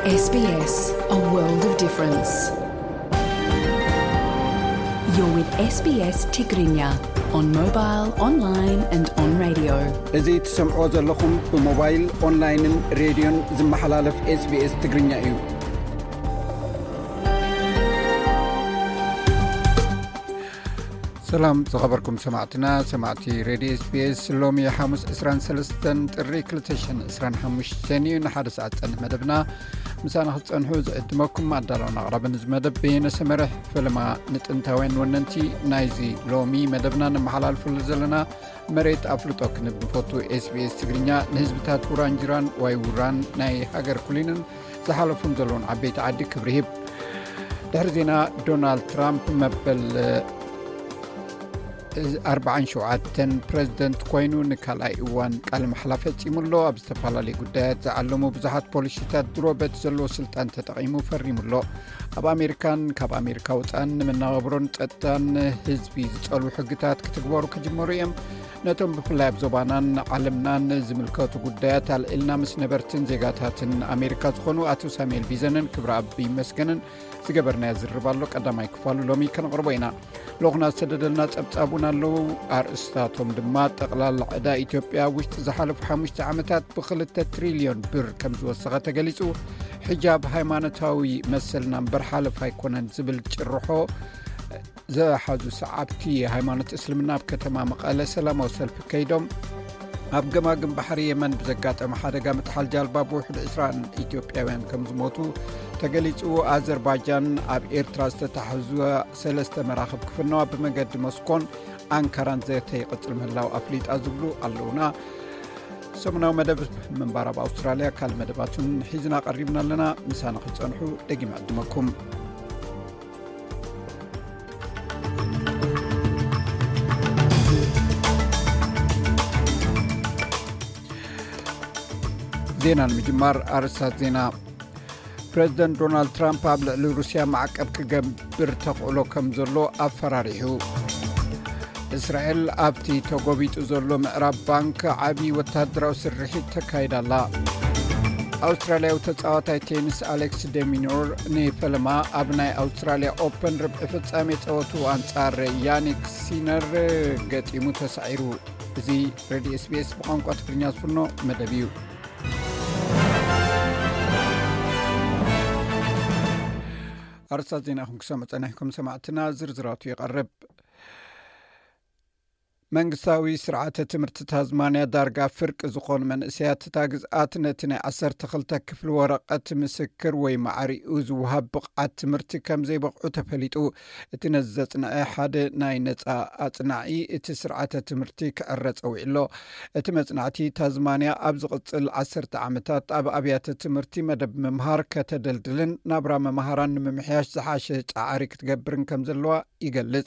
SBS, a world of difference. You're with SBS Tigrinya on mobile, online and on radio. እዚህ ትሰምዑ ዘለኹም ብሞባይል ኦንላይንን ሬድዮን ዝመሓላለፍ SBS ትግርኛ እዩ። ሰላም ዝኸበርኩም ሰማዕቲ ሬድዮ SBS ሎሚ ሐሙስ 23 ጥሪ 2025 ንሓደ ሰዓት ፀንሕ መደብና ምሳና ክፀንሑ ዝዕድመኩም ኣዳለውና ኣቕራብን ዝመደብ ብነሰመርሕ ፊልማ ንጥንታውያን ወነንቲ ናይዚ ሎሚ መደብና ንመሓላልፍሉ ዘለና መሬት ኣፍልጦ ክንብል ፎቶ SBS ትግርኛ ንህዝብታት ውራንጅራን ዋይ ውራን ናይ ሃገር ኩሊንን ዝሓለፉን ዘለውን ዓበይቲ ዓዲ ክብሪ ሂብ ድሕሪ ዜና ዶናልድ ትራምፕ መበል 47 ፕሬዚደንት ኮይኑ ንካልኣይ እዋን ቃል መሓላ ፈፂሙሎ ኣብ ዝተፈላለዩ ጉዳያት ዝዓለሙ ብዙሓት ፖሊሲታት ድሮ በቲ ዘለዎ ስልጣን ተጠቒሙ ፈሪሙሎ ኣብ ኣሜሪካን ካብ ኣሜሪካ ወፃን ንመናባብሮን ፀጥታን ህዝቢ ዝፀልዉ ሕግታት ክትግበሩ ክጅመሩ እዮም ነቶም ብፍላይ ኣብ ዞባናን ዓለምናን ዝምልከቱ ጉዳያት ኣልዒልና ምስ ነበርትን ዜጋታትን ኣሜሪካ ዝኾኑ ኣቶ ሳሙኤል ቢዘንን ክብሪ ኣቢ መስገንን ዝገበርናዮ ዝርባሎ ቀዳማይ ክፋሉ ሎሚ ከነቕርቦ ኢና ለኹና ዝተደደልና ፀብጻቡን ኣለዉ ኣርእስታቶም ድማ ጠቕላላ ዕዳ ኢትዮጵያ ውሽጢ ዝሓለፉ 5 ዓመታት ብ2 ትሪልዮን ብር ከም ዝወሰኸ ተገሊጹ ሕጃብ ሃይማኖታዊ መሰልና እምበር ሓለፍ ኣይኮነን ዝብል ጭርሖ ዝሓዙ ሰዓብቲ ሃይማኖት እስልምና ኣብ ከተማ መቐለ ሰላማዊ ሰልፊ ከይዶም ኣብ ገማግም ባሕሪ የመን ብዘጋጠመ ሓደጋ ምጥሓል ጃልባ ብውሕዱ 20 ኢትዮጵያውያን ከም ዝሞቱ ተገሊጹ ኣዘርባይጃን ኣብ ኤርትራ ዝተታሕዙ 3 መራኽብ ክፍነዋ ብመገዲ መስኮን ኣንካራን ዘተ ይቕፅል ምህላው ኣፍሊጣ ዝብሉ ኣለውና ሰሙናዊ መደብ ምንባር ኣብ ኣውስትራልያ ካል መደባቱን ሒዝና ቀሪብና ኣለና ምሳና ክፀንሑ ደጊም ዕድመኩም ዜና ንምጅማር ኣርእስታት ዜና ፕሬዚደንት ዶናልድ ትራምፕ ኣብ ልዕሊ ሩስያ ማዕቀብ ክገብር ተኽእሎ ከም ዘሎ ኣፈራሪሑ እስራኤል ኣብቲ ተጎቢጡ ዘሎ ምዕራብ ባንክ ዓብዪ ወታደራዊ ስርሒት ተካይዳላ ኣውስትራልያዊ ተፃዋታይ ቴኒስ ኣሌክስ ደሚኖር ንፈለማ ኣብ ናይ ኣውስትራልያ ኦፕን ርብዒ ፍጻሜ ፀወቱ ኣንጻር ያኒክ ሲነር ገጢሙ ተሳዒሩ እዚ ሬድዮ SBS ብቋንቋ ትግርኛ ዝፍኖ መደብ እዩ ኣርስታት ዜናኹም ክሰምዑ ፀኒሕኩም ሰማዕትና ዝርዝራቱ ይቐርብ መንግስታዊ ስርዓተ ትምህርቲ ታዝማንያ ዳርጋ ፍርቂ ዝኾኑ መንእሰያት እታ ግዝኣት ነቲ ናይ 12 ክፍሊ ወረቐት ምስክር ወይ ማዕሪኡ ዝውሃብ ብቕዓት ትምህርቲ ከም ዘይበቕዑ ተፈሊጡ እቲ ነዚ ዘጽንዐ ሓደ ናይ ነፃ ኣጽናዒ እቲ ስርዓተ ትምህርቲ ክዕረፅ ውዒሎ እቲ መጽናዕቲ ታዝማንያ ኣብ ዝቕፅል 10 ዓመታት ኣብ ኣብያተ ትምህርቲ መደብ ምምሃር ከተደልድልን ናብራ መምሃራን ንምምሕያሽ ዝሓሸ ፃዕሪ ክትገብርን ከም ዘለዋ ይገልጽ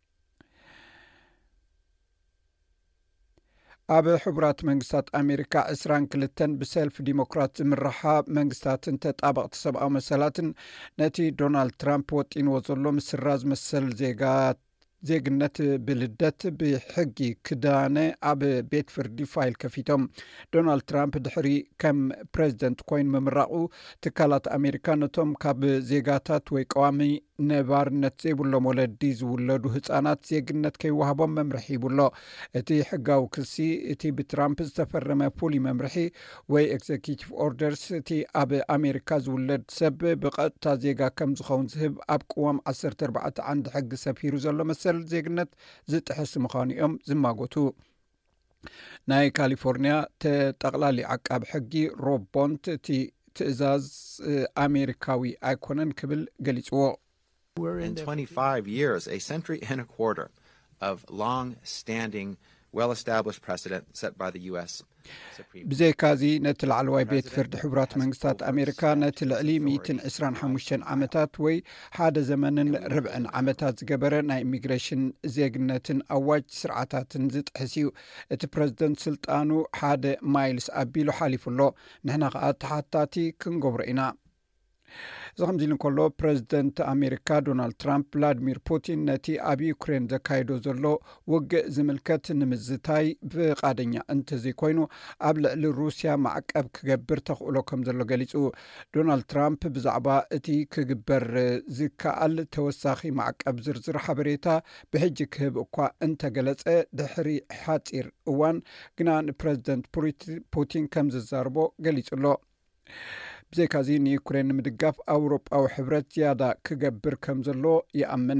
ኣብ ሕቡራት መንግስታት ኣሜሪካ 22 ብሰልፍ ዲሞክራት ዝምርሓ መንግስታትን ተጣበቕቲ ሰብኣዊ መሰላትን ነቲ ዶናልድ ትራምፕ ወጢንዎ ዘሎ ምስራዝ መሰል ዜግነት ብልደት ብሕጊ ክዳነ ኣብ ቤት ፍርዲ ፋይል ከፊቶም ዶናልድ ትራምፕ ድሕሪ ከም ፕሬዚደንት ኮይኑ ምምራቑ ትካላት ኣሜሪካ ነቶም ካብ ዜጋታት ወይ ቀዋሚ ነባርነት ዘይብሎም ወለዲ ዝውለዱ ህፃናት ዜግነት ከይወሃቦም መምርሒ ይብሎ እቲ ሕጋዊ ክሲ እቲ ብትራምፕ ዝተፈረመ ፉሉይ መምርሒ ወይ ኤግዜኪቲቭ ኦርደርስ እቲ ኣብ ኣሜሪካ ዝውለድ ሰብ ብቐጥታ ዜጋ ከም ዝኸውን ዝህብ ኣብ ቅዋም 14 ዓንዲ ሕጊ ሰፊሩ ዘሎ መሰል ዜግነት ዝጥሕስ ምዃኑ እዮም ዝማጎቱ ናይ ካሊፎርኒያ ተጠቕላሊ ዓቃቢ ሕጊ ሮብ ቦንት እቲ ትእዛዝ ኣሜሪካዊ ኣይኮነን ክብል ገሊጽዎ In 25 years, a century and a quarter of long-standing, well-established precedent set by the U.S. Supreme ብዘይካዚ ነቲ ላዕለዋይ ቤት ፍርዲ ሕቡራት መንግስታት ኣሜሪካ ነቲ ልዕሊ 125 ዓመታት ወይ ሓደ ዘመንን ርብዕን ዓመታት ዝገበረ ናይ ኢሚግሬሽን ዜግነትን ኣዋጅ ስርዓታትን ዝጥሕስ እዩ እቲ ፕሬዚደንት ስልጣኑ ሓደ ማይልስ ኣቢሉ ሓሊፉሎ ንሕና ከዓ ተሓታቲ ክንገብሮ ኢና እዚ ከምዚ ኢሉ እንከሎ ፕረዚደንት ኣሜሪካ ዶናልድ ትራምፕ ቭላድሚር ፑቲን ነቲ ኣብ ዩክሬን ዘካይዶ ዘሎ ውግእ ዝምልከት ንምዝታይ ብቃደኛ እንተዘይኮይኑ ኣብ ልዕሊ ሩስያ ማዕቀብ ክገብር ተኽእሎ ከም ዘሎ ገሊጹ። ዶናልድ ትራምፕ ብዛዕባ እቲ ክግበር ዝከኣል ተወሳኺ ማዕቀብ ዝርዝር ሓበሬታ ብሕጂ ክህብ እኳ እንተገለጸ ድሕሪ ሓፂር እዋን ግና ንፕረዚደንት ፑቲን ከም ዝዛርቦ ገሊጹሎ። ብዘይካዚ ንዩክሬን ንምድጋፍ ኣውሮጳዊ ሕብረት ዝያዳ ክገብር ከም ዘሎ ይኣምን።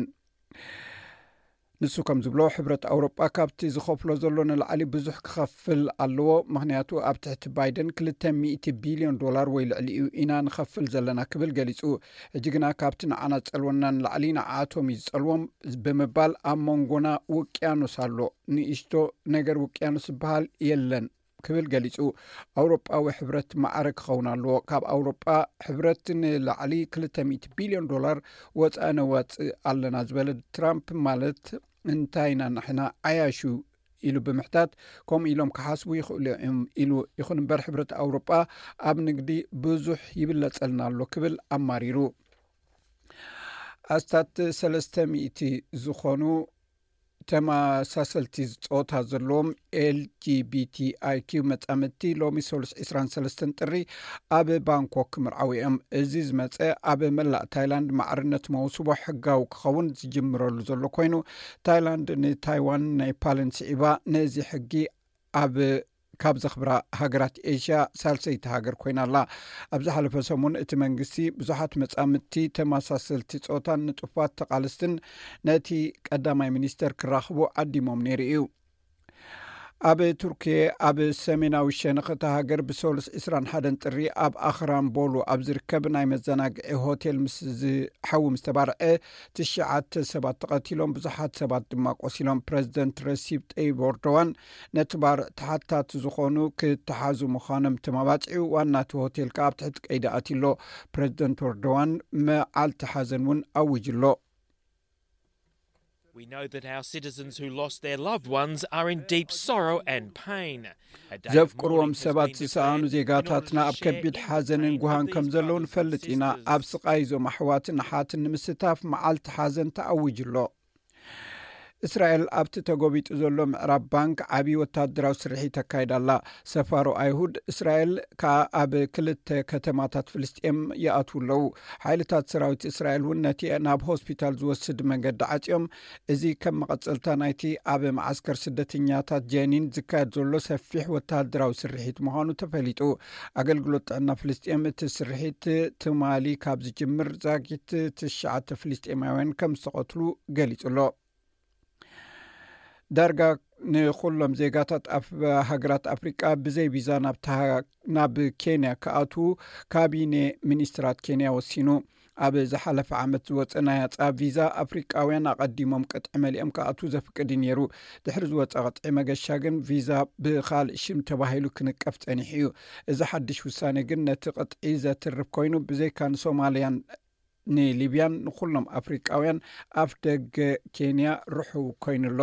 ንሱ ከም ዝብሎ ሕብረት ኣውሮጳ ካብቲ ዝኸፍሎ ዘሎ ንላዕሊ ብዙሕ ክኸፍል ኣለዎ። ምክንያቱ ኣብ ትሕቲ ባይደን $200 ቢልዮን ወይ ልዕሊኡ ኢና ንኸፍል ዘለና ክብል ገሊጹ። ሕጂ ግና ካብቲ ንዓና ዝጸልወና ንላዕሊ ንዓቶም እዩ ዝጸልዎም ብምባል ኣብ መንጎና ውቅያኖስ ኣሎ፣ ንእሽቶ ነገር ውቅያኖስ ዝበሃል የለን ክብል ገሊጹ። ኣውሮጳዊ ሕብረት ማዕረ ክኸውን ኣለዎ። ካብ ኣውሮጳ ሕብረት ንላዕሊ $200 ቢልዮን ወፃኢ ነዋፅእ ኣለና ዝበለ ትራምፕ ማለት እንታይና ንሕና ዓያሹ ኢሉ ብምሕታት ከምኡ ኢሎም ክሓስቡ ይኽእሉ እዮም ኢሉ ይኹን እምበር ሕብረት ኣውሮጳ ኣብ ንግዲ ብዙሕ ይብለጸልና ኣሎ ክብል ኣማሪሩ። ኣስታት 300 ዝኾኑ ተመሳሰልቲ ጾታ ዘለዎም LGBTIQ መጻምድቲ ሎሚ 23 ጥሪ ኣብ ባንኮክ ምርዓዊ እዮም። እዚ ዝመፀ ኣብ መላእ ታይላንድ ማዕርነት መውስቦ ሕጋዊ ክኸውን ዝጅምረሉ ዘሎ ኮይኑ ታይላንድ ንታይዋን ኔፓልን ስዒባ ነዚ ሕጊ ካብ ዘኽብራ ሃገራት ኤሽያ ሳልሰይቲ ሃገር ኮይና ኣላ። ኣብዚ ሓለፈ ሰሙን እቲ መንግስቲ ብዙሓት መጻምድቲ ተመሳሰልቲ ጾታን ንጡፋት ተቓልስትን ነቲ ቀዳማይ ሚኒስተር ክራኽቡ ዓዲሞም ነይሩ እዩ። ኣብ ቱርኪያ ኣብ ሰሜናዊ ሸነኽታ ሃገር ብ21 ጥሪ ኣብ ኣኽራን ቦሉ ኣብ ዝርከብ ናይ መዘናግዒ ሆቴል ምስ ዝሓዊ ምስ ተባርዐ 9 ሰባት ተቐቲሎም ብዙሓት ሰባት ድማ ቆሲሎም ፕረዚደንት ረሲብ ጠይብ ኤርዶዋን ነቲ ባርዕ ተሓታት ዝኾኑ ክተሓዙ ምዃኖም ተማባፂዑ ዋናቲ ሆቴል ከዓ ኣብ ትሕቲ ቀይዲ ኣትሎ ፕረዚደንት ኤርዶዋን መዓልቲ ሓዘን እውን ኣውጅሎ። We know that our citizens who lost their loved ones are in deep sorrow and pain. ዘፍቅርዎም ሰባት ዝሰኣኑ ዜጋታትና ኣብ ከቢድ ሓዘንን ጉሃን ከም ዘለዉ ንፈልጥ ኢና። ኣብ ስቃይ ዞም ኣሕዋትን ኣሓትን ንምስታፍ መዓልቲ ሓዘን ተኣውጅሎ። እስራኤል ኣብቲ ተጎቢጡ ዘሎ ምዕራብ ባንክ ዓብዪ ወታደራዊ ስርሒት ተካይዳላ። ሰፋሮ ኣይሁድ እስራኤል ከዓ ኣብ 2 ከተማታት ፍልስጤም ይኣትው ኣለዉ። ሓይልታት ሰራዊት እስራኤል እውን ነቲ ናብ ሆስፒታል ዝወስድ መንገዲ ዓፂኦም። እዚ ከም መቐፀልታ ናይቲ ኣብ ማዓስከር ስደተኛታት ጀኒን ዝካየድ ዘሎ ሰፊሕ ወታደራዊ ስርሒት ምዃኑ ተፈሊጡ። ኣገልግሎት ጥዕና ፍልስጤም እቲ ስርሒት ትማሊ ካብ ዝጅምር ዛጊት 9 ፍልስጤማውያን ከም ዝተቐትሉ ገሊጹሎ። ዳርጋ ንኩሎም ዜጋታት ኣብ ሃገራት ኣፍሪቃ ብዘይ ቪዛ ናብ ኬንያ ክኣቱ ካቢኔ ሚኒስትራት ኬንያ ወሲኑ። ኣብ ዝሓለፈ ዓመት ዝወፀ ናይ ኣፃ ቪዛ ኣፍሪቃውያን ኣቐዲሞም ቅጥዒ መሊኦም ክኣቱ ዘፍቅድ ነይሩ። ድሕሪ ዝወፀ ቅጥዒ መገሻ ግን ቪዛ ብኻልእ ሽም ተባሂሉ ክንቀፍ ፀኒሕ እዩ። እዚ ሓድሽ ውሳኔ ግን ነቲ ቅጥዒ ዘትርፍ ኮይኑ ብዘይካ ንሶማልያን ንሊብያን ንኩሎም ኣፍሪቃውያን ኣፍ ደገ ኬንያ ርሑብ ኮይኑሎ።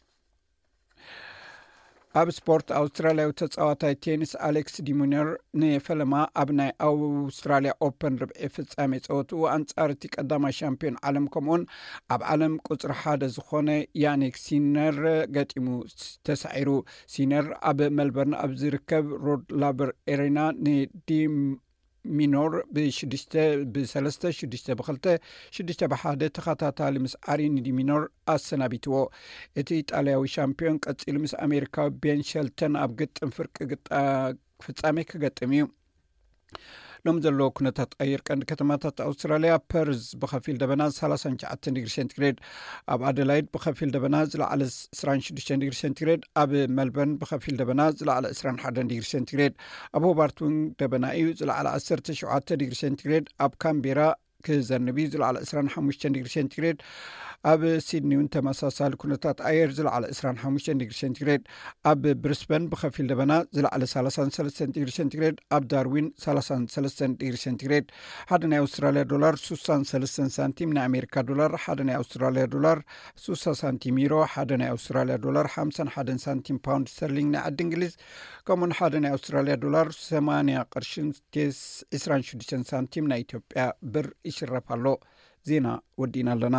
ኣብ ስፖርት ኣውስትራልያዊ ተፃዋታይ ቴኒስ ኣሌክስ ዲሙነር ንፈለማ ኣብ ናይ ኣውስትራልያ ኦፐን ርብዒ ፍጻሜ ፀወቱ ኣንጻር እቲ ቀዳማይ ሻምፒዮን ዓለም ከምኡን ኣብ ዓለም ቁፅሪ 1 ዝኾነ ያኒክ ሲነር ገጢሙ ተሳዒሩ። ሲነር ኣብ መልበርን ኣብ ዝርከብ ሮድ ላበር ኤሬና ሚኖር ብ3 6 ብ2 6 ብ1 ተኸታታሊ ምስ ኣሪን ዲሚኖር ኣሰናቢትዎ። እቲ ኢጣልያዊ ሻምፒዮን ቀፂሉ ምስ ኣሜሪካዊ ቤን ሸልተን ኣብ ግጥም ፍርቂ ፍጻሜ ክገጥም እዩ። ሎም ዘለዎ ኩነታት ኣየር ቀንዲ ከተማታት ኣውስትራልያ ፐርዝ ብኸፊል ደበና 39 ዲግሪ ሴንቲግሬድ፣ ኣብ ኣደላይድ ብኸፊል ደበና ዝለዓለ 26 ዲግሪ ሴንቲግሬድ፣ ኣብ መልበርን ብኸፊል ደበና ዝለዓለ 21 ዲግሪ ሴንቲግሬድ፣ ኣብ ሆባርት እውን ደበና እዩ ዝለዓለ 17 ዲግሪ ሴንቲግሬድ፣ ኣብ ካምቤራ ክዘንብ ዝለዓለ 25 ዲግሪ ሴንቲግሬድ ኣብ ሲድኒ እውን ተመሳሳሊ ኩነታት ኣየር ዝለዓለ 25 ዲግሪ ሴንቲግሬድ ኣብ ብሪስበን ብኸፊል ደበና ዝለዓለ 33 ዲግሪ ሴንቲግሬድ ኣብ ዳርዊን 33 ዲግሪ ሴንቲግሬድ ሓደ ናይ ኣውስትራልያ ዶላር 63 ሳንቲም ናይ ኣሜሪካ ዶላር ሓደ ናይ ኣውስትራልያ ዶላር 60 ሳንቲም ዩሮ ሓደ ናይ ኣውስትራልያ ዶላር 51 ሳንቲም ፓውንድ ስተርሊንግ ናይ ዓዲ እንግሊዝ ከምኡን ሓደ ናይ ኣውስትራልያ ዶላር 80 ቅርሽን 26 ሳንቲም ናይ ኢትዮጵያ ብር ይሽረፍ ኣሎ። ዜና ወዲና ኣለና።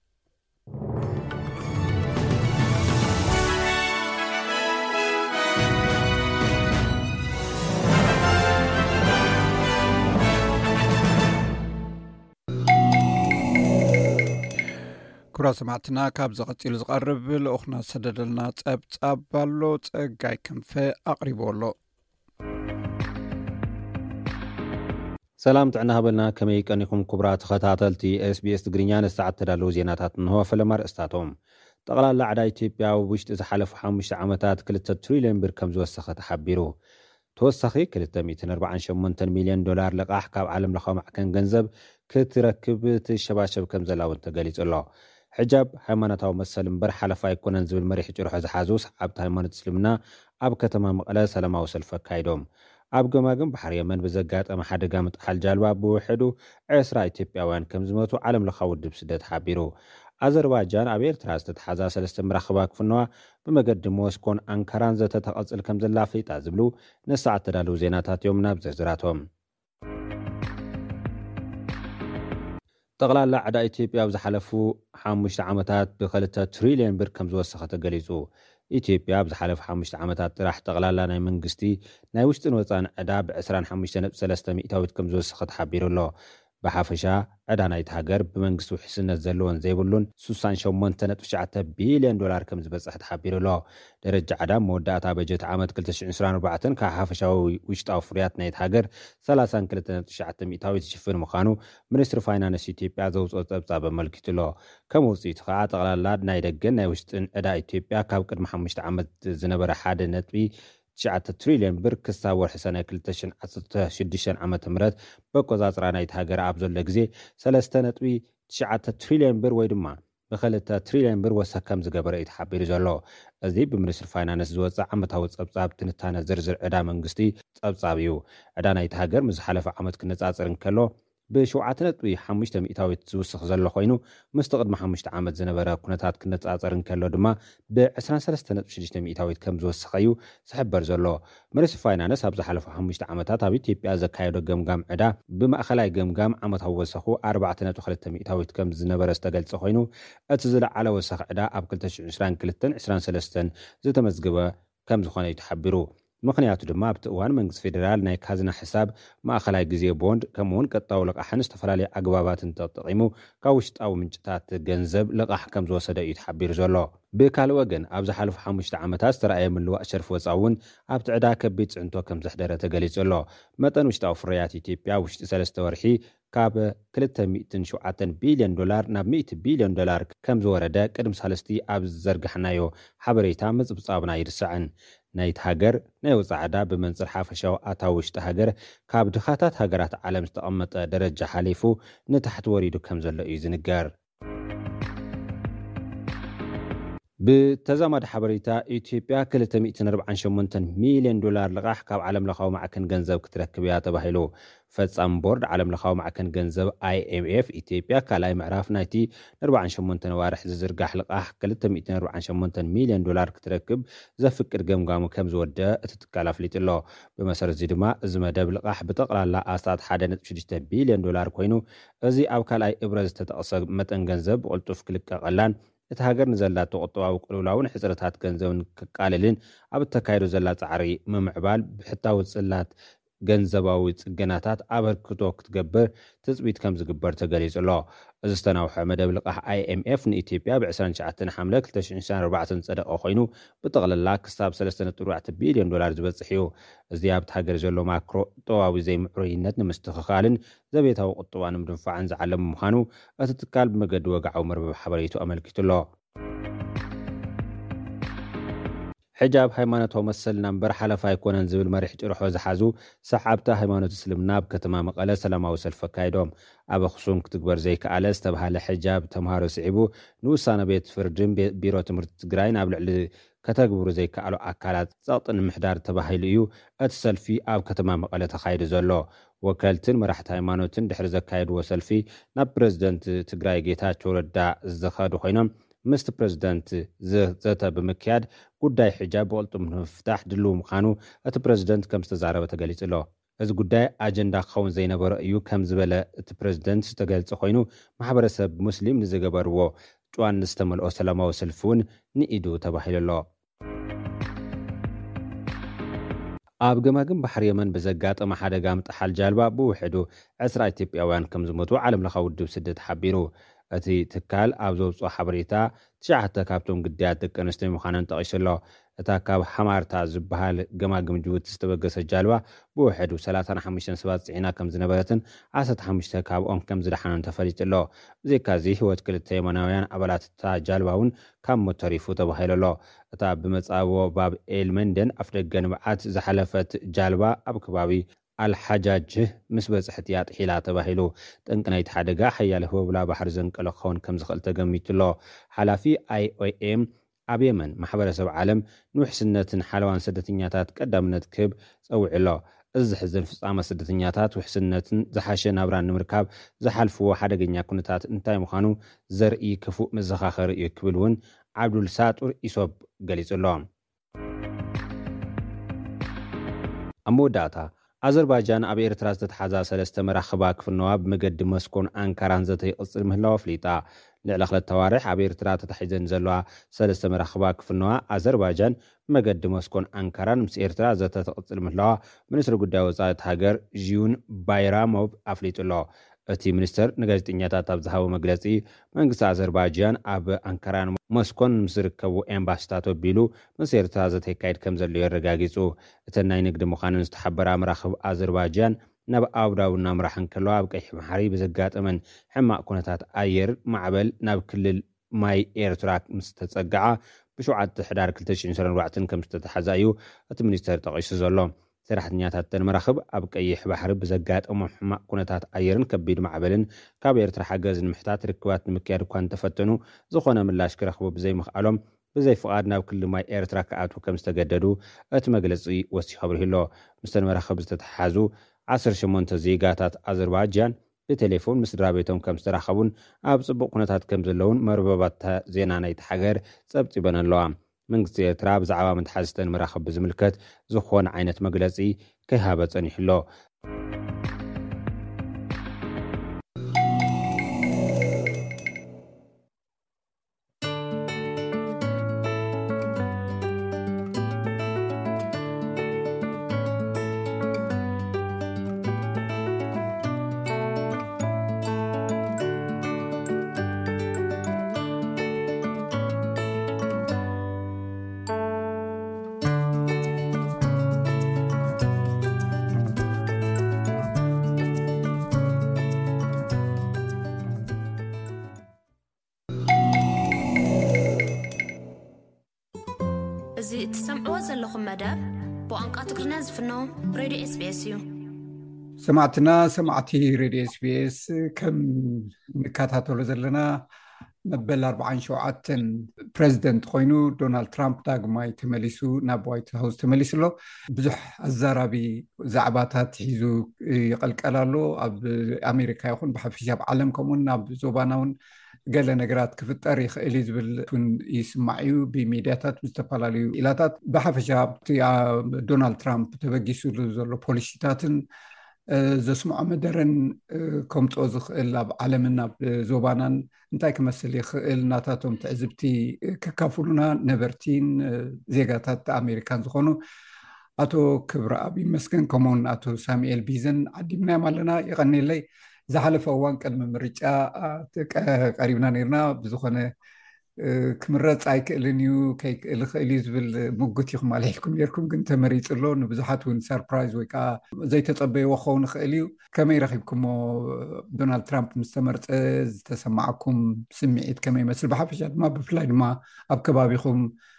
ኩራ ሰማዕትና ካብ ዝቐፂሉ ዝቐርብ ልኡኽና ሰደደልና ፀብጻብ ኣሎ ፀጋይ ክንፈ ኣቕሪቦ ኣሎ። ሰላም ጥዕና ሃበልና ከመይ ቀኒኩም ክቡራ ተኸታተልቲ SBS ትግርኛ ንሰዓት ተዳለዉ ዜናታት እንሆ ፈለማ ርእስታቶም። ጠቕላላ ዕዳ ኢትዮጵያ ውሽጢ ዝሓለፉ 5 ዓመታት 2 ትሪልዮን ብር ከም ዝወሰኸ ተሓቢሩ። ተወሳኺ 248 ሚልዮን ዶላር ልቓሕ ካብ ዓለም ለኻዊ ማዕከን ገንዘብ ክትረክብ ትሸባሸብ ከም ዘላውን ተገሊጹ ኣሎ። ሕጃብ ሃይማኖታዊ መሰል እምበር ሓለፋ ኣይኮነን ዝብል መሪሕ ጭርሖ ዝሓዙ ሰዓብቲ ሃይማኖት እስልምና ኣብ ከተማ መቐለ ሰላማዊ ሰልፊ ኣካይዶም። ኣብ ገማግም ባሕሪ የመን ብዘጋጠመ ሓደጋ ምጥሓል ጃልባ ብውሕዱ 20 ኢትዮጵያውያን ከም ዝመቱ ዓለም ለኻዊ ውድብ ስደት ሓቢሩ። ኣዘርባይጃን ኣብ ኤርትራ ዝተተሓዛ 3 መራኸባ ክፍነዋ ብመገዲ ሞስኮን ኣንካራን ዘተ ተቐፅል ከም ዘላ ፈይጣ ዝብሉ ነሰዓት ተዳለዉ ዜናታት እዮም። ናብ ዝርዝራቶም ጠቕላላ ዕዳ ኢትዮጵያ ኣብ ዝሓለፉ 5 ዓመታት ብ2 ትሪልዮን ብር ከም ዝወሰኸ ተገሊጹ። ኢትዮጵያ ኣብ ዝሓለፉ 5 ዓመታት ጥራሕ ጠቕላላ ናይ መንግስቲ ናይ ውሽጥን ወፃን ዕዳ ብ25.3 ሚእታዊት ከም ዝወሰኸ ተሓቢሩ ኣሎ። ብሓፈሻ ዕዳ ናይቲ ሃገር ብመንግስቲ ውሕስነት ዘለዎን ዘይብሉን 68.9 ቢልዮን ዶላር ከም ዝበፅሕ ተሓቢሩ ኣሎ። ደረጃ ዕዳ መወዳእታ በጀት ዓመት 2024 ካብ ሓፈሻዊ ውሽጣዊ ፍርያት ናይቲ ሃገር 32.9 ሚእታዊት ዝሽፍን ምዃኑ ሚኒስትሪ ፋይናንስ ኢትዮጵያ ዘውፅኦ ፀብጻብ ኣመልኪቱ ኣሎ። ከም ውፅኢቱ ከዓ ጠቕላላ ናይ ደገን ናይ ውሽጥን ዕዳ ኢትዮጵያ ካብ ቅድሚ 5 ዓመት ዝነበረ 1.9 ትሪልዮን ብር ክሳብ ወርሒ ሰነ 2016 ዓመተ ምህረት በቆፃፅራ ናይቲ ሃገር ኣብ ዘሎ ግዜ 3.9 ትሪልዮን ብር ወይ ድማ ብ2 ትሪልዮን ብር ወሰኽ ከም ዝገበረ እዩ ተሓቢሩ ዘሎ። እዚ ብሚኒስትሪ ፋይናንስ ዝወፅእ ዓመታዊ ፀብጻብ ትንታነ ዝርዝር ዕዳ መንግስቲ ፀብጻብ እዩ። ዕዳ ናይቲ ሃገር ምስ ሓለፈ ዓመት ክነፃፅር እንከሎ ብ7.5 ሚእታዊት ዝውስኽ ዘሎ ኮይኑ ምስቲ ቅድሚ 5 ዓመት ዝነበረ ኩነታት ክነፃፀር እንከሎ ድማ ብ23.6 ሚእታዊት ከም ዝወስኸ እዩ ዝሕበር ዘሎ። ሚኒስትሪ ፋይናንስ ኣብ ዝሓለፉ 5 ዓመታት ኣብ ኢትዮጵያ ዘካየዶ ገምጋም ዕዳ ብማእኸላይ ገምጋም ዓመታዊ ወሰኹ 4.2 ሚእታዊት ከም ዝነበረ ዝተገልጸ ኮይኑ እቲ ዝለዓለ ወሰኽ ዕዳ ኣብ 2022-23 ዝተመዝገበ ከም ዝኾነ እዩ ተሓቢሩ። ምክንያቱ ድማ ኣብቲ እዋን መንግስቲ ፌደራል ናይ ካዝና ሕሳብ ማእኸላይ ግዜ ቦንድ ከምኡውን ቀጣዊ ልቓሕን ዝተፈላለዩ ኣግባባትን ተጠቂሙ ካብ ውሽጣዊ ምንጭታት ገንዘብ ልቓሕ ከም ዝወሰደ እዩ ተሓቢሩ ዘሎ። ብካልእ ወገን ኣብ ዝሓለፉ 5 ዓመታት ዝተረኣየ ምልዋእ ሸርፊ ወፃኢ እውን ኣብቲ ዕዳ ከቢድ ፅዕንቶ ከም ዘሕደረ ተገሊጹ ኣሎ። መጠን ውሽጣዊ ፍርያት ኢትዮጵያ ውሽጢ 3 ወርሒ ካብ 207 ቢልዮን ዶላር ናብ 100 ቢልዮን ዶላር ከም ዝወረደ ቅድሚ ሳለስቲ ኣብ ዘርጋሕናዮ ሓበሬታ ምፅብፃብና ይርስዕን። ናይቲ ሃገር ናይ ወፃኢ ዕዳ ብመንፅር ሓፈሻዊ ኣታዊ ውሽጢ ሃገር ካብ ድኻታት ሃገራት ዓለም ዝተቐመጠ ደረጃ ሓሊፉ ንታሕቲ ወሪዱ ከም ዘሎ እዩ ዝንገር። ብተዛማዲ ሓበሬታ ኢትዮጵያ 248 ሚልዮን ዶላር ልቓሕ ካብ ዓለም ለኻዊ ማዕከን ገንዘብ ክትረክብ እያ ተባሂሉ። ፈጻሚ ቦርድ ዓለም ለኻዊ ማዕከን ገንዘብ IMF ኢትዮጵያ ካልኣይ ምዕራፍ ናይቲ 48 ነዋርሕ ዝዝርጋሕ ልቓሕ 248 ሚልዮን ዶላር ክትረክብ ዘፍቅድ ገምጋሙ ከም ዝወደአ እቲ ትካል ኣፍሊጡ ኣሎ። ብመሰረት እዚ ድማ እዚ መደብ ልቓሕ ብጠቕላላ ኣስታት 1.6 ቢልዮን ዶላር ኮይኑ እዚ ኣብ ካልኣይ እብረ ዝተጠቕሰ መጠን ገንዘብ ብቕልጡፍ ክልቀቐላን እቲ ሃገር ንዘላቶ ቁጠባዊ ቅልውላውን ሕፅረታት ገንዘብን ክቃልልን ኣብ እተካይዶ ዘላ ፃዕሪ ምምዕባል ብሕታዊ ፅላት ገንዘባዊ ፅገናታት ኣበርክቶ ክትገብር ትፅቢት ከም ዝግበር ተገሊጹ ኣሎ። እዚ ዝተናውሐ መደብ ልቓሕ IMF ንኢትዮጵያ ብ29 ሓምለ 2024 ፀደቐ ኮይኑ ብጠቕላላ ክሳብ 3.4 ቢልዮን ዶላር ዝበፅሕ እዩ። እዚ ኣብቲ ሃገር ዘሎ ማክሮ ቁጠባዊ ዘይምዕሩይነት ንምስትኽኻልን ዘቤታዊ ቁጠባ ንምድንፋዕን ዝዓለመ ምዃኑ እቲ ትካል ብመገዲ ወግዓዊ መርበብ ሓበሬቱ ኣመልኪቱ ኣሎ። ሕጃብ ሃይማኖታዊ መሰልና እምበር ሓለፋ ኣይኮነን ዝብል መሪሕ ጭርሖ ዝሓዙ ሰሓብታ ሃይማኖት እስልምና ኣብ ከተማ መቐለ ሰላማዊ ሰልፊ ኣካይዶም ኣብ ኣኽሱም ክትግበር ዘይከኣለ ዝተባሃለ ሕጃብ ተምሃሮ ስዒቡ ንውሳነ ቤት ፍርድን ቢሮ ትምህርቲ ትግራይ ናብ ልዕሊ ከተግብሩ ዘይከኣሉ ኣካላት ጸቕጥን ምሕዳር ተባሂሉ እዩ እቲ ሰልፊ ኣብ ከተማ መቐለ ተኻይዱ ዘሎ ወከልትን መራሕቲ ሃይማኖትን ድሕሪ ዘካየድዎ ሰልፊ ናብ ፕረዚደንት ትግራይ ጌታቸው ረዳ ዝኸዱ ኮይኖም ምስቲ ፕረዚደንት ዘተ ብምክያድ ጉዳይ ሕጃብ ብቕልጡም ንምፍታሕ ድልው ምዃኑ እቲ ፕረዚደንት ከም ዝተዛረበ ተገሊጹ ኣሎ እዚ ጉዳይ ኣጀንዳ ክኸውን ዘይነበረ እዩ ከም ዝበለ እቲ ፕረዚደንት ዝተገልጸ ኮይኑ ማሕበረሰብ ሙስሊም ንዝገበርዎ ጭዋን ዝተመልኦ ሰላማዊ ሰልፊ እውን ንኢዱ ተባሂሉ ኣሎ ኣብ ገማግም ባሕሪ የመን ብዘጋጠመ ሓደጋ ምጥሓል ጃልባ ብውሕዱ 20 ኢትዮጵያውያን ከም ዝሞቱ ዓለም ለኻዊ ውድብ ስደት ሓቢሩ እቲ ትካል ኣብ ዘውፅኦ ሓበሬታ 9 ካብቶም ግዳያት ደቂ ኣንስትዮ ምዃነን ጠቒሱ ኣሎ እታ ካብ ሓማርታ ዝበሃል ገማግም ጅቡቲ ዝተበገሰ ጃልባ ብውሕዱ 35 ሰባት ጽዒና ከም ዝነበረትን 15 ካብኦም ከም ዝደሓነን ተፈሊጡ ኣሎ ብዘይካዚ ህይወት ክልተ የመናውያን ኣባላት እታ ጃልባ እውን ካብ ሞት ተሪፉ ተባሂሉ ኣሎ እታ ብመጻቦ ባብ ኤል መንደን ኣፍ ደገ ንብዓት ዝሓለፈት ጃልባ ኣብ ከባቢ አልሓጃጅ ምስ በጽሕት እያ ጥሒላ ተባሂሉ ጠንቂ ናይቲ ሓደጋ ሓያል ህወብላ ባሕሪ ዘንቀለ ክኸውን ከም ዝኽእል ተገሚቱ ኣሎ ሓላፊ IOM ኣብ የመን ማሕበረሰብ ዓለም ንውሕስነትን ሓለዋን ስደተኛታት ቀዳምነት ክህብ ጸውዒ ኣሎ እዚ ዝሕዝን ፍጻመ ስደተኛታት ውሕስነትን ዝሓሸ ናብራን ንምርካብ ዝሓልፍዎ ሓደገኛ ኩነታት እንታይ ምዃኑ ዘርኢ ክፉእ መዘኻኸሪ እዩ ክብል እውን ዓብዱል ሳጡር ኢሶብ ገሊጹ ኣሎ ኣብ መወዳእታ ኣዘርባይጃን ኣብ ኤርትራ ዝተተሓዛ 3 መራኽባ ክፍነዋ ብመገዲ መስኮን ኣንካራን ዘተይቕጽል ምህላዋ ፍሊጣ ልዕሊ 2 ተዋርሕ ኣብ ኤርትራ ተታሒዘን ዘለዋ 3 መራኽባ ክፍነዋ ኣዘርባይጃን ብመገዲ መስኮን ኣንካራን ምስ ኤርትራ ዘተተቕጽል ምህላዋ ሚኒስትሪ ጉዳይ ወጻኢ ሃገር ዢዩን ባይራሞቭ ኣፍሊጡ ኣሎ እቲ ሚኒስተር ንጋዜጠኛታት ኣብ ዝሃቦ መግለጺ መንግስቲ ኣዘርባይጃን ኣብ ኣንካራን መስኮን ምስ ዝርከቡ ኤምባሲታት ኣቢሉ ምስ ኤርትራ ዘተካይድ ከም ዘሎ የረጋጊጹ እተን ናይ ንግዲ ምዃነን ዝተሓበራ መራኽብ ኣዘርባይጃን ናብ ኣቡዳቢ እናምራሕን ከለዋ ኣብ ቀይሕ ባሕሪ ብዘጋጠመን ሕማቕ ኩነታት ኣየር ማዕበል ናብ ክልል ማይ ኤርትራ ምስ ተጸግዓ ብ7 ሕዳር 2024 ከም ዝተተሓዛ እዩ እቲ ሚኒስተር ጠቒሱ ዘሎ ሰራሕተኛታት ተንመራኽብ ኣብ ቀይሕ ባሕሪ ብዘጋጠሙ ሕማቕ ኩነታት ኣየርን ከቢድ ማዕበልን ካብ ኤርትራ ሓገዝ ንምሕታት ርክባት ንምክያድ እኳ እንተፈተኑ ዝኾነ ምላሽ ክረኽቡ ብዘይምኽኣሎም ብዘይ ፍቓድ ናብ ክልል ማይ ኤርትራ ክኣትዉ ከም ዝተገደዱ እቲ መግለጺ ወሲኹ ኣብርሂሎ ምስ ተንመራኽብ ዝተተሓዙ 18 ዜጋታት ኣዘርባይጃን ብቴሌፎን ምስ ድራቤቶም ከም ዝተራኸቡን ኣብ ጽቡቕ ኩነታት ከም ዘለውን መርበባት ዜና ናይቲ ሃገር ጸብጺበን ኣለዋ መንግስቲ ኤርትራ ብዛዕባ ምትሓዝተን መራኽብ ብዝምልከት ዝኾነ ዓይነት መግለጺ ከይሃበ ጸኒሑ ኣሎ زي تسمعوا زلكم مدام بوانقا تقرنا زفنو راديو SBS يو سمعتي راديو SBS كم نكاتاتولو زلنا مبل 47 بريزيدنت خوينو دونالد ترامب داغماي تمليسو ناب وايت هاوس تمليسلو بزح الزرابي زعباتات حيزو يقلقلالو اب امريكا يكون بحفيشاب عالم كومون ناب زوباناون قال نقرات كفتار إليزابيل تون يسمعيو بميدياتات مستقبلاليو إلاتات بحفشاب تيا دونالد ترامب تبقيسو لزولو بوليشيتاتن زسمع مدرن كومت أوزخ إلا بعالمنا بزوبانان انتاي كمثل يخيل ناتاتهم تعزبتي ككافلونا نبرتين زيغاتات أمريكان زخونو أتو كبرا أبي مسكن كومون أتو ساميل بيزن عديمنا مالنا يغني لي زحلف أوان كلمة مريجة قريبنا نيرنا بزخونة كمرات عايك إلينيو كيك إليزابيل موجوديكم عليكم يركم كنت مريض اللون بزحاتون سربرايز ويكا زي تطبي وخون خيليو كما يرخيبكم دونالد ترامب مستمر تسمعكم سمعت كما يمثل بحفشات ما بفلايد ما أبكبابيكم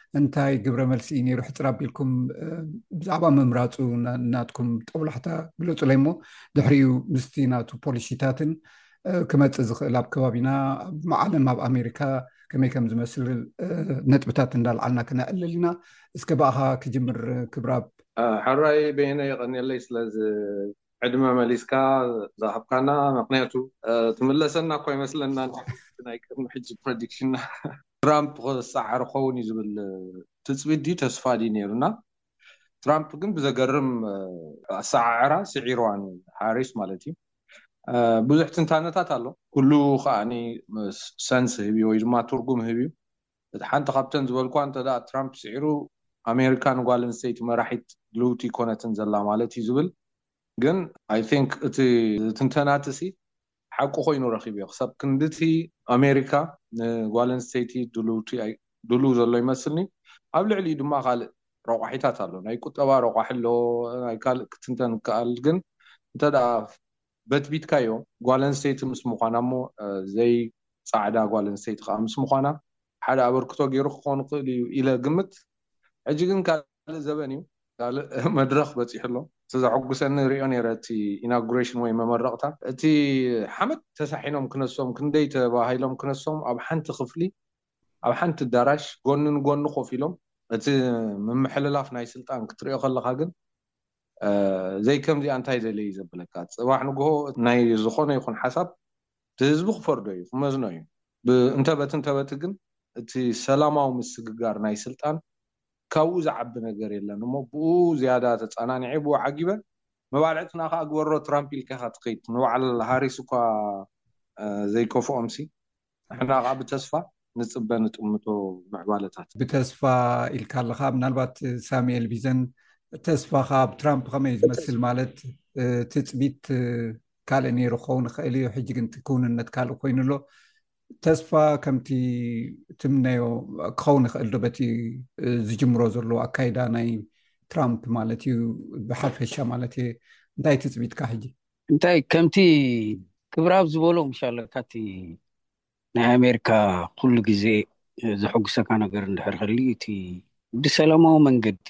እንታይ ግብረ መልሲ ነይሩ ሕፅራቢልኩም ብዛዕባ መምራፁ ናትኩም ጠብላሕታ ግለፁ ላይ ሞ ድሕሪኡ ምስቲ ናቱ ፖሊሲታትን ክመፅእ ዝኽእል ኣብ ከባቢና ብመዓለም ኣብ ኣሜሪካ ከመይ ከም ዝመስል ነጥብታት እንዳልዓልና ክነዕልል ኢና እስከ በኣኻ ክጅምር ክብራብ ሓራይ በይነ ይቐኒለይ ስለዚ ዕድመ መሊስካ ዛሃብካና ምክንያቱ ትምለሰና እኳ ይመስለና ናይ ቅድሚ ሕጂ ፕሬዲክሽንና ትራምፕ ክሳዓር ክኸውን እዩ ዝብል ትፅቢት ድዩ ተስፋ ድዩ ነይሩና ትራምፕ ግን ብዘገርም ኣሰዓዕራ ስዒርዋን ሃሪስ ማለት እዩ ብዙሕ ትንታነታት ኣሎ ኩሉ ከዓኒ ሰንስ ህብዩ ወይ ድማ ትርጉም ህብዩ እቲ ሓንቲ ካብተን ዝበልኳ እንተዳ ትራምፕ ስዒሩ ኣሜሪካን ጓል ኣንስተይቲ መራሒት ልውቲ ኮነትን ዘላ ማለት እዩ ዝብል ግን አይ ቲንክ እቲ ትንተናት ሲ ሓቂ ኮይኑ ረኺብዮ ክሳብ ክንድቲ ኣሜሪካ ጓል ኣንስተይቲ ድሉ ዘሎ ይመስልኒ ኣብ ልዕሊ ድማ ካልእ ረቋሒታት ኣሎ ናይ ቁጠባ ረቋሒ ኣሎ ናይ ካልእ ክትንተን ከኣል ግን እንተዳ በትቢትካዮ ጓል ኣንስተይቲ ምስ ምዃና እሞ ዘይ ፃዕዳ ጓል ኣንስተይቲ ከዓ ምስ ምዃና ሓደ ኣበርክቶ ገይሩ ክኾን ክእል እዩ ኢለ ግምት ሕጂ ግን ካልእ ዘበን እዩ ካልእ መድረኽ በፂሑ ኣሎ ተዘሐጉሰኒ ሪኦ ነይረ እቲ ኢናጉሬሽን ወይ መመረቕታ እቲ ሓመድ ተሳሒኖም ክነሶም ክንደይ ተባሂሎም ክነሶም ኣብ ሓንቲ ክፍሊ ኣብ ሓንቲ ዳራሽ ጎኒ ንጎኒ ኮፍ ኢሎም እቲ ምምሕልላፍ ናይ ስልጣን ክትሪኦ ከለካ ግን ዘይ ከምዚ እንታይ ዘልይ ዘብለካ ፅባሕ ንግሆ ናይ ዝኾነ ይኹን ሓሳብ ህዝቢ ክፈርዶ እዩ ክመዝኖ እዩ እንተበት ግን እቲ ሰላማዊ ምስግጋር ናይ ስልጣን ካብኡ ዝዓቢ ነገር የለን እሞ ብኡ ዝያዳ ተፀናኒዐ ብኡ ዓጊበ መባልዕትና ከዓ ግበሮ ትራምፕ ኢልካ ትኸይድ ንባዕል ሃሪስ እኳ ዘይከፍኦምሲ ንሕና ከዓ ብተስፋ ንፅበ ንጥምቶ ምዕባለታት ብተስፋ ኢልካ ኣለካ ምናልባት ሳሙኤል ቢዘን ተስፋኻ ብትራምፕ ከመይ ዝመስል ማለት ትፅቢት ካልእ ነይሩ ክኸውን ይኽእል እዩ ሕጂ ግን ትክውንነት ካልእ ኮይኑሎ ተስፋ ከምቲ ትምነዮ ክኸውን ይኽእል ዶ በቲ ዝጅምሮ ዘሎ ኣካይዳ ናይ ትራምፕ ማለት እዩ ብሓፈሻ ማለት እዩ እንታይ ትፅቢትካ ሕጂ እንታይ ከምቲ ክብራብ ዝበሎ ምሻለካቲ ናይ ኣሜሪካ ኩሉ ግዜ ዘሐጉሰካ ነገር እንድሕር ክህሊ እቲ ብሰላማዊ መንገዲ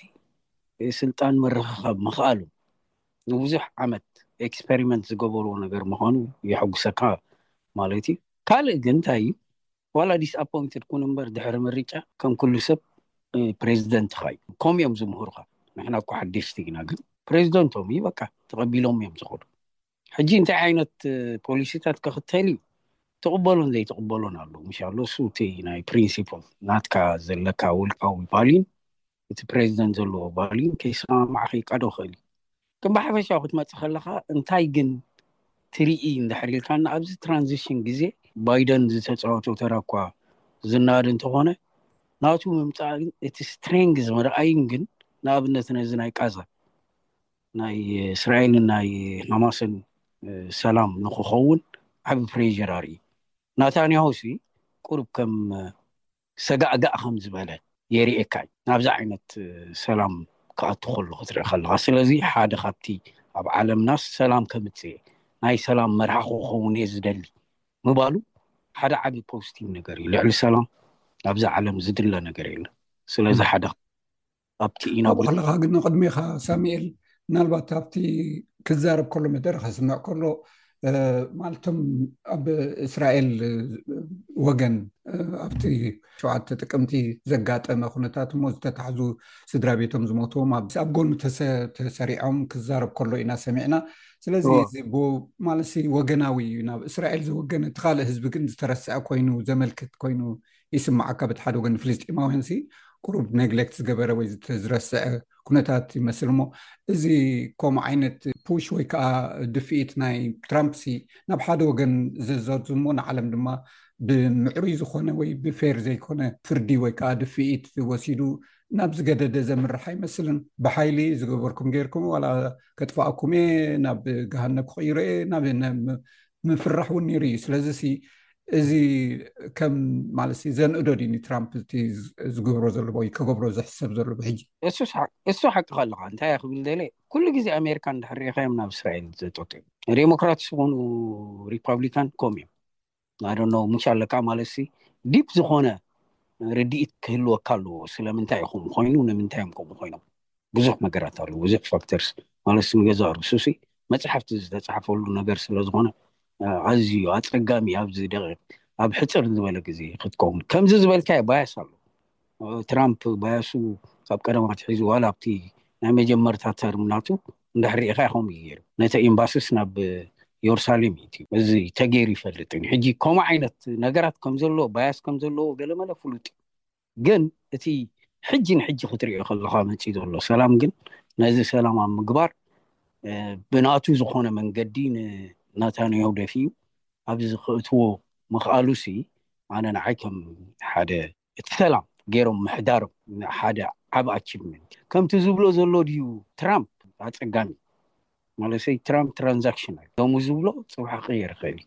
ስልጣን መረኻኸብ ምኽኣሉ ንብዙሕ ዓመት ኤክስፐሪመንት ዝገበርዎ ነገር ምዃኑ የሐጉሰካ ማለት እዩ ካልእ ግን እንታይ እዩ ዋላ ዲስኣፖይንትድ ኩን እምበር ድሕሪ ምርጫ ከም ኩሉ ሰብ ፕሬዚደንት ኻ እዩ ከምኡ እዮም ዝምሁሩኻ ንሕና እኳ ሓደሽቲ ኢና ግን ፕሬዚደንቶም እዩ በቃ ተቐቢሎም እዮም ዝኸዱ ሕጂ እንታይ ዓይነት ፖሊሲታት ክኽተል እዩ ተቕበሎን ዘይተቕበሎን ኣሎ ምሻሎ እሱ እቲ ናይ ፕሪንሲፕል ናትካ ዘለካ ውልቃዊ ባሊን እቲ ፕሬዚደንት ዘለዎ ባሊን ከይሰማዕኺ ይቃዶ ክእል እዩ ግን ብሓፈሻ ክትመፅእ ከለካ እንታይ ግን ትርኢ እንድሕር ኢልካና ኣብዚ ትራንዚሽን ግዜ ባይደን ዝተፃወቶ ተራ እኳ ዝናድ እንተኾነ ናቱ ምምፃእ እቲ ስትሬንግዝ መርኣይን ግን ንኣብነት ነዚ ናይ ቃዛ ናይ እስራኤልን ናይ ሓማስን ሰላም ንክኸውን ዓብ ፕሬዠር ኣርኢ ናታንያሁሲ ቁርብ ከም ሰጋእጋእ ከም ዝበለ የሪኤካ ናብዛ ዓይነት ሰላም ክኣቱ ከሎ ክትርኢ ከለካ ስለዚ ሓደ ካብቲ ኣብ ዓለምናስ ሰላም ከምፅእ ናይ ሰላም መርሓ ክኸውን እየ ዝደሊ ምባሉ ሓደ ዓቢ ፖዚቲቭ ነገር እዩ ልዕሊ ሰላም ኣብዛ ዓለም ዝድለ ነገር የለን ስለዚ ሓደ ኣብቲ ኢናጉ ከለካ ግን ቅድሚኻ ሳሙኤል ምናልባት ኣብቲ ክዛረብ ከሎ መደረ ክስምዕ ከሎ ማለቶም ኣብ እስራኤል ወገን ኣብቲ 7 ጥቅምቲ ዘጋጠመ ኩነታት እሞ ዝተታሕዙ ስድራ ቤቶም ዝሞትዎም ኣብ ጎኑ ተሰሪዖም ክዛረብ ከሎ ኢና ሰሚዕና ስለዚ ማለት ወገናዊ ናብ እስራኤል ዝወገነ እቲ ካልእ ህዝቢ ግን ዝተረስዐ ኮይኑ ዘመልክት ኮይኑ ይስማዓካ በቲ ሓደ ወገን ፍልስጢማውያን ቁሩብ ነግሌክት ዝገበረ ወይ ዝረስዐ ኩነታት ይመስል ሞ እዚ ከምኡ ዓይነት ፑሽ ወይ ከዓ ድፍኢት ናይ ትራምፕ ናብ ሓደ ወገን ዝዘዙ ሞ ንዓለም ድማ ብምዕሩይ ዝኾነ ወይ ብፌር ዘይኮነ ፍርዲ ወይ ከዓ ድፍኢት ወሲዱ ናብ ዝገደደ ዘምርሕ ኣይመስልን ብሓይሊ ዝገበርኩም ጌርኩም ዋላ ከጥፋኣኩም ናብ ገሃነብ ክቕይሮ ናብ ምፍራሕ እውን ነይሩ እዩ ስለዚ እዚ ከም ማለት ዘንእዶ ድኒ ትራምፕ ዝገብሮ ዘሎ ወይ ከገብሮ ዝሕሰብ ዘሎ ብሕጂ እሱ ሓቂ ከለካ እንታይ ክብል ደለ ኩሉ ግዜ ኣሜሪካ እንድሕሪኻዮም ናብ እስራኤል ዘጠጡ ዴሞክራት ዝኾኑ ሪፐብሊካን ከምኡ I don't know ምሻለካ ማለት ዲፕ ዝኾነ رديت كهلو وكالو سلامنتاي يخون خوينو نمنتاي يمكم خوينو بزح مقرات አሉ بزح فاكتورز ማለት ስምገዛሩ ሱሲ መጽሐፍት ዝተጻሕፈሉ ነገር ስለዝኾነ ኣዝዩ ኣጸጋሚ ኣብዚ ደቂቕ ኣብ ሕጽር ዝበለ ግዜ ክትከውን ከምዚ ዝበልካ ባያስ ኣሎ ትራምፕ ባያሱ ካብ ቀደማት ሒዙ ዋላ ኣብቲ ናይ መጀመርታ ተርምናቱ እንዳሕሪኢኻ ይኹም ይገይሩ ነቲ ኤምባሲስ ናብ ኢየሩሳሌም ይእቲ እዚ ተገይሩ ይፈልጥን ሕጂ ከምኡ ዓይነት ነገራት ከም ዘሎ ባያስ ከም ዘሎ ገለመለ ፍሉጥ ግን እቲ ሕጂ ንሕጂ ክትሪኦ ከለኻ መጪ ዘሎ ሰላም ግን ነዚ ሰላም ኣብ ምግባር ብናቱ ዝኾነ መንገዲ ናታንያሁ ደፊዩ ኣብዚ ክእትዎ ምኽኣሉሲ ኣነ ንዓይ ከም ሓደ እቲ ሰላም ገይሮም ምሕዳሮም ሓደ ዓብ ኣቺቭመንት ከምቲ ዝብሎ ዘሎ ድዩ ትራምፕ ኣጸጋሚ ማለት ትራምፕ ትራንዛክሽናል ደሞ ዝብሎ ጽባሕ ቀይር ኸሊ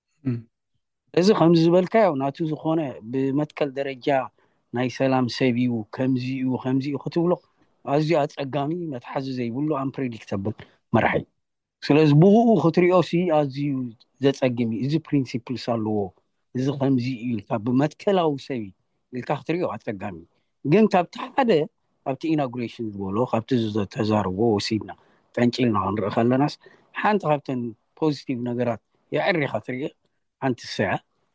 እዚ ከምዚ ዝበልካዮ ናቱ ዝኾነ ብመትከል ደረጃ ናይ ሰላም ሰቢዩ ከምዚኡ ክትብሎ ኣዝዩ ኣጸጋሚ መትሓዚ ዘይብሉ አንፕሬዲክተብል መራሒ ስለዚ ብኡ ክትሪኦሲ ኣዝዩ ዘጸግሚ እዚ ፕሪንሲፕልስ ኣለዎ እዚ ከምዚ ኢልካ ብመትከላዊ ሰቢ ኢልካ ክትሪኦ ኣጸጋሚ ግን ካብቲ ሓደ ኣብቲ ኢናጉሬሽን ዝበሎ ካብቲ ዝተዛረቦ ወሲድና ጠንጪልና ክንርኢ ከለናስ ሓንቲ ካብተን ፖዚቲቭ ነገራት የዕሪኻ ትሪኦ ሓንቲ ሰዓ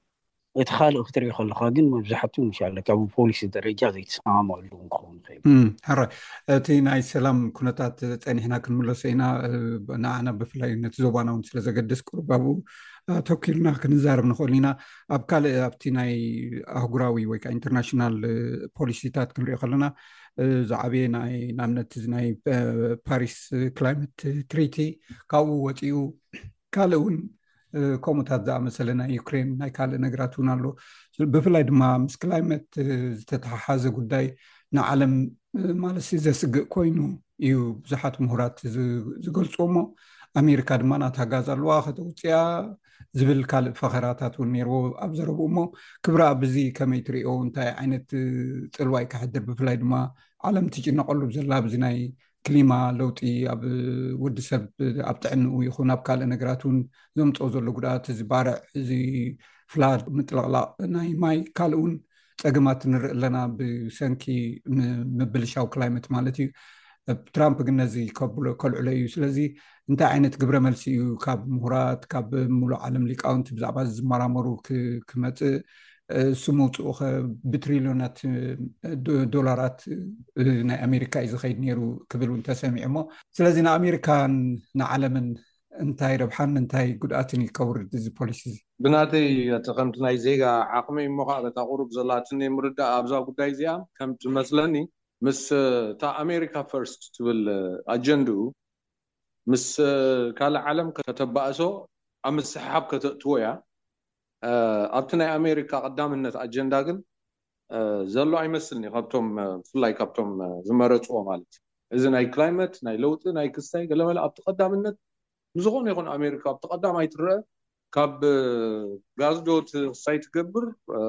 እቲ ካልእ ክትሪኦ ከለኻ ግን መብዛሕቱ ኢንሻአላህ ካብ ፖሊሲ ደረጃ ዘይተሰማማሉ እንኸውን ኸይል ሕረ እቲ ናይ ሰላም ኩነታት ጸኒሕና ክንምለሶ ኢና ንዓና ብፍላይ ነቲ ዞባና እውን ስለዘገድስ ቁርባቡ ተኪልና ክንዛረብ ንኽእል ኢና ኣብ ካልእ ኣብቲ ናይ ኣህጉራዊ ወይ ከዓ ኢንተርናሽናል ፖሊሲታት ክንሪኦ ከለና ዝዓበየ ናይ ንኣብነት ናይ ፓሪስ ክላይመት ትሪቲ ካብኡ ወፂኡ ካልእ እውን ከምኡታት ዝኣመሰለ ናይ ዩክሬን ናይ ካልእ ነገራት እውን ኣሎ ብፍላይ ድማ ምስ ክላይመት ዝተተሓሓዘ ጉዳይ ንዓለም ማለት ዘስግእ ኮይኑ እዩ ብዙሓት ምሁራት ዝገልጽዎ እሞ ኣሜሪካ ድማ ናታጋዝ ኣለዋ ከተውፅያ ዝብል ካልእ ፈኸራታት እውን ነይርዎ ኣብ ዘረብኡ እሞ ክብራ ብዚ ከመይ ትሪኦ እንታይ ዓይነት ጽልዋይ ክሕድር ብፍላይ ድማ ዓለም ትጭነቐሉ ብዘላ ብዚ ናይ ክሊማ ለውጢ ኣብ ውዲ ሰብ ኣብ ጥዕንኡ ይኹን ኣብ ካልእ ነገራት እውን ዘምፅኦ ዘሎ ጉድኣት እዚ ባርዕ እዚ ፍላድ ምጥልቕላቕ ናይ ማይ ካልእ እውን ፀገማት ንርኢ ኣለና ብሰንኪ ምብልሻው ክላይመት ማለት እዩ ትራምፕ ግን ነዚ ከልዕሎ እዩ ስለዚ እንታይ ዓይነት ግብረ መልሲ እዩ ካብ ምሁራት ካብ ሙሉእ ዓለም ሊቃውንቲ ብዛዕባ ዝመራመሩ ክመፅእ ስሙፅኡ ብትሪልዮናት ዶላራት ናይ ኣሜሪካ እዩ ዝኸይድ ነይሩ ክብል እውን ተሰሚዑ እሞ ስለዚ ንኣሜሪካን ንዓለምን እንታይ ረብሓን እንታይ ጉድኣትን ይከውርድ እዚ ፖሊሲ እዚ ብናተይ ከምቲ ናይ ዜጋ ዓቕሚ እሞ ከዓ በታ ቁሩብ ዘላትኒ ምርዳእ ኣብዛ ጉዳይ እዚኣ ከምቲ መስለኒ ምስ እታ ኣሜሪካ ፈርስት ትብል ኣጀንድኡ ምስ ካልእ ዓለም ከተባእሶ ኣብ ምስሓብ ከተእትዎ እያ ኣብቲ ናይ ኣሜሪካ ቀዳምነት ኣጀንዳ ግን ዘሎ ኣይመስልኒ ካብቶም ፍላይ ካብቶም ዝመረፅዎ ማለት እዚ ናይ ክላይመት ናይ ለውጢ ናይ ክስታይ ገለመለ ኣብቲ ቀዳምነት ዝኾነ ይኹን ኣሜሪካ ኣብቲ ቀዳማይ ትርአ ካብ ጋዝዶ ክስታይ ትገብር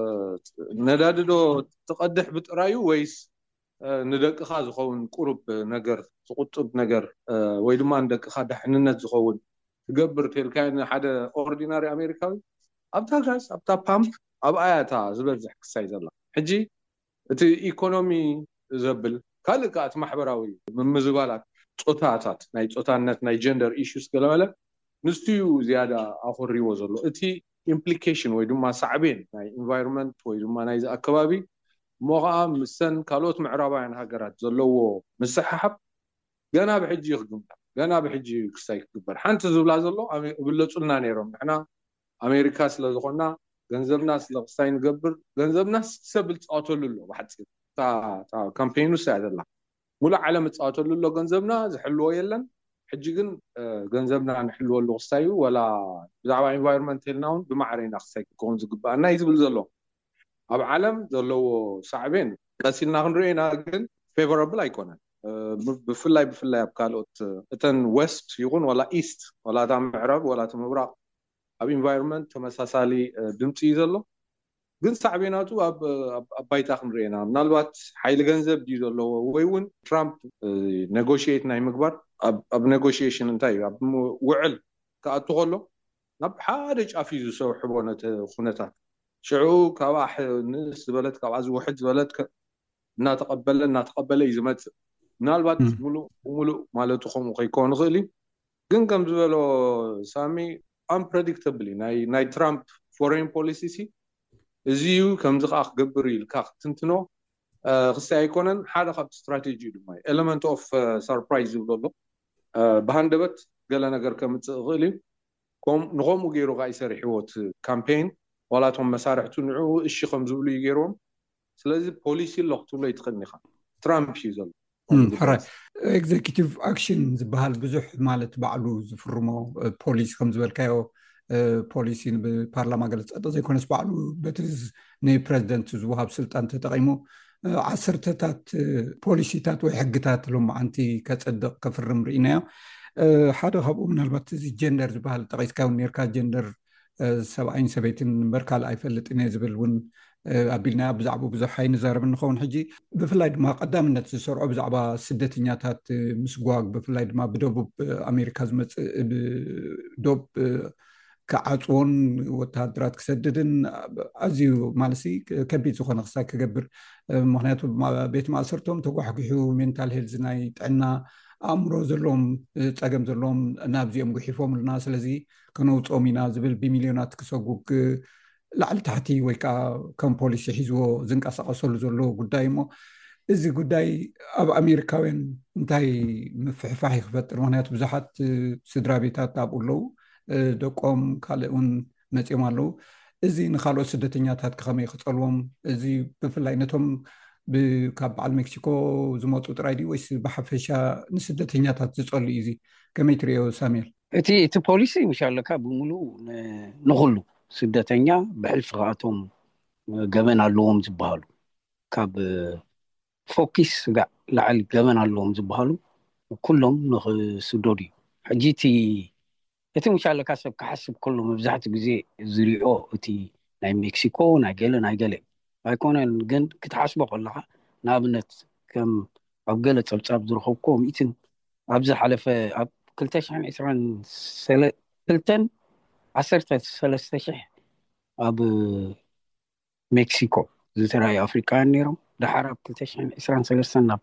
ነዳድዶ ትቐድሕ ብጥራዩ ወይስ ንደቅኻ ዝኸውን ቁሩብ ነገር ዝቁጥብ ነገር ወይ ድማ ንደቅኻ ድሕንነት ዝኸውን ትገብር ተልካይ ሓደ ኦርዲናሪ ኣሜሪካዊ ኣብታ ጋዝ ኣብታ ፓምፕ ኣብ ኣያታ ዝበዝሕ ክሳይ ዘላ ሕጂ እቲ ኢኮኖሚ ዘብል ካልእ ከዓ እቲ ማሕበራዊ ምምዝባላት ጾታታት ናይ ጾታነት ናይ ጀንደር ኢሹስ ገለመለ ንስትዩ ዝያዳ ኣኽሪዎ ዘሎ እቲ ኢምፕሊኬሽን ወይ ድማ ሳዕቤን ናይ ኢንቫይሮንመንት ወይ ድማ ናይ ኣከባቢ ሞኻ ምሰን ካልኦት ምዕራባውያን ሃገራት ዘለዎ ምስሓብ ገና ብሕጂ ይኽግምታ ገና ብሕጂ ክሳይ ክግበር ሓንቲ ዝብላ ዘሎ ብለጹልና ነይሮም ንሕና ኣሜሪካ ስለ ዝኾና ገንዘብና ስለ ክስታይ ንገብር ገንዘብና ሰብል ጻወተሉ ኣሎ ብሓፂር ታ ካምፔይኑ ሰዓደላ ሙሉእ ዓለም ጻወተሉ ኣሎ ገንዘብና ዝሕልዎ የለን ሕጂ ግን ገንዘብና ንሕልወሉ ክስታዩ ወላ ብዛዕባ ኢንቫይሮንመንት ኢልናውን ብማዕረና ክስታይ ክኸውን ዝግባአና ይዝብል ዘሎ ኣብ ዓለም ዘለዎ ሳዕቤን ቀሲልና ክንሪኤና ግን ፌቨራብል ኣይኮነን ብፍላይ ኣብ ካልኦት እተን ዌስት ይኹን ወላ ኢስት ወላ ታ ምዕራብ ወላ ታ ምብራቕ ኣብ ኢንቫይሮንመንት ተመሳሳሊ ድምፂ እዩ ዘሎ ግን ሳዕቤናቱ ኣብ ባይታ ክንሪኤና ምናልባት ሓይሊ ገንዘብ ድዩ ዘለዎ ወይ እውን ትራምፕ ኔጎሽየት ናይ ምግባር ኣብ ኔጎሽየሽን እንታይ እዩ ኣብ ውዕል ከኣቱ ከሎ ናብ ሓደ ጫፍ እዩ ዝሰውሕቦ ነቲ ኩነታት شعو كواح نس بلد كواز واحد بلد ناتقبل يزمت نالبات ملو مالتهم ويكون غلي كم زبلو سامي unpredictably ناي ترامب foreign policy زيو كم زقاق قبري الكاق تنتنو خصي يكونن حدا خط استراتيجي دماي element of surprise يبلو بهندبت قال نجر كم تغلي كم نقوم جيرو غايسر حوت كامبين ولا تهم مسارح تنعو إشي خمزولي يجيرون سلازم بوليسي اللقطة لا يتقني خان ترامب شيزل حرا executive action زبهال بزح مالت بعلو زفرمو بوليس خمزول كايو بوليسي بالبرلمان قالت أتى يكونش بعلو بترز ني بريزيدنت زوهاب سلطان تتقيمو عصرتات بوليسيتات وحقتات لهم أنتي كتصدق كفرم رئينا حدا خبو من البات زي جندر زبهال تقيس كاو نيركا جندر سبعين سبيتين بركال أيفلت إني زبلون أبينا بزعبو بزحين زارب نخون حجي بفلايد ما قدامنا تسرع بزعبا سدتنياتات مسقواق بفلايد ما بدوب أمريكا زمت دوب كعطون وتهدرات كسددن أزيو مالسي كبيت سخون أخصا كقبر مهنياتو بيت ما أسرتهم تقوحكيحو منتال هيلزناي تعنا أمرو زلوم تاقم زلوم نابزيهم قحيفهم للناس الذي كانوا تقومينا زبل بمليونات كسوقوك لعل تحتي ويكا كم بوليسي حيزو زنك أساقصول زلو قدايمو إزي قداي أب أمريكاوين انتهي مفحفاحي خفتر مهنيات بزحات سدرابيتات تابقولو دقوم كالئون نتيمالو إزي نخالو سدتنياتات كخمي خطلوهم إزي بفلاينتهم بكاب على مكسيكو زموتو ترايدي ويس بحفشا نسدتنياتات زيصولي إزي كميتريو سامير እቲ ፖሊሲ ምሻለካ ብሙሉ ንኹሉ ስደተኛ ብሕልፊ ኸኣቶም ገበን ኣለዎም ዝበሃሉ ካብ ፎኪስ ጋዕ ላዕሊ ገበን ኣለዎም ዝበሃሉ ኩሎም ንኽስደዱ እዩ ሕጂ እቲ ምሻለካ ሰብ ክሓስብ ከሎ መብዛሕትኡ ግዜ ዝሪኦ እቲ ናይ ሜክሲኮ ናይ ገለ ኣይኮነን ግን ክትሓስቦ ከለካ ንኣብነት ከም ኣብ ገለ ፀብፃብ ዝረኸብኮ ሚእትን ኣብዚ ሓለፈ ኣብ 2023 ኣብ ሜክሲኮ ዝተራዩ ኣፍሪካውያን ነይሮም ድሓር ኣብ 2023 ናብ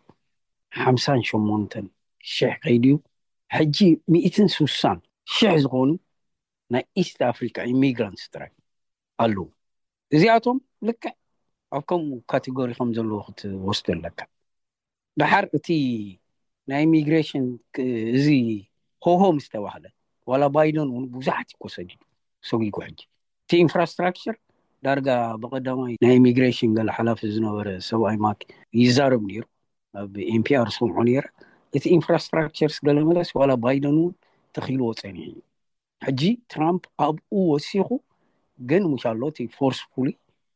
58,000 ከይድዩ ሕጂ 160,000 ዝኾኑ ናይ ኢስት ኣፍሪካ ኢሚግራንትስ ጥራይ ኣለዉ እዚኣቶም ልክዕ ኣብ ከምኡ ካቴጎሪ ከም ዘለዎ ክትወስዶ ኣለካ ድሓር እቲ ናይ ኢሚግሬሽን እዚ هو مستوى ولا بايدن وبزحت كوسدي سوقي كوحج تي انفراستراكشر دارجا بقدامي نا ايميجريشن قال حلاف زنور سواي ماك يزارب نير بام بي ار سمعونير تي انفراستراكشرز قال ملس ولا بايدن تخيلو ثاني حجي ترامب اب وسيخو جن ان شاء الله تي فورسفولي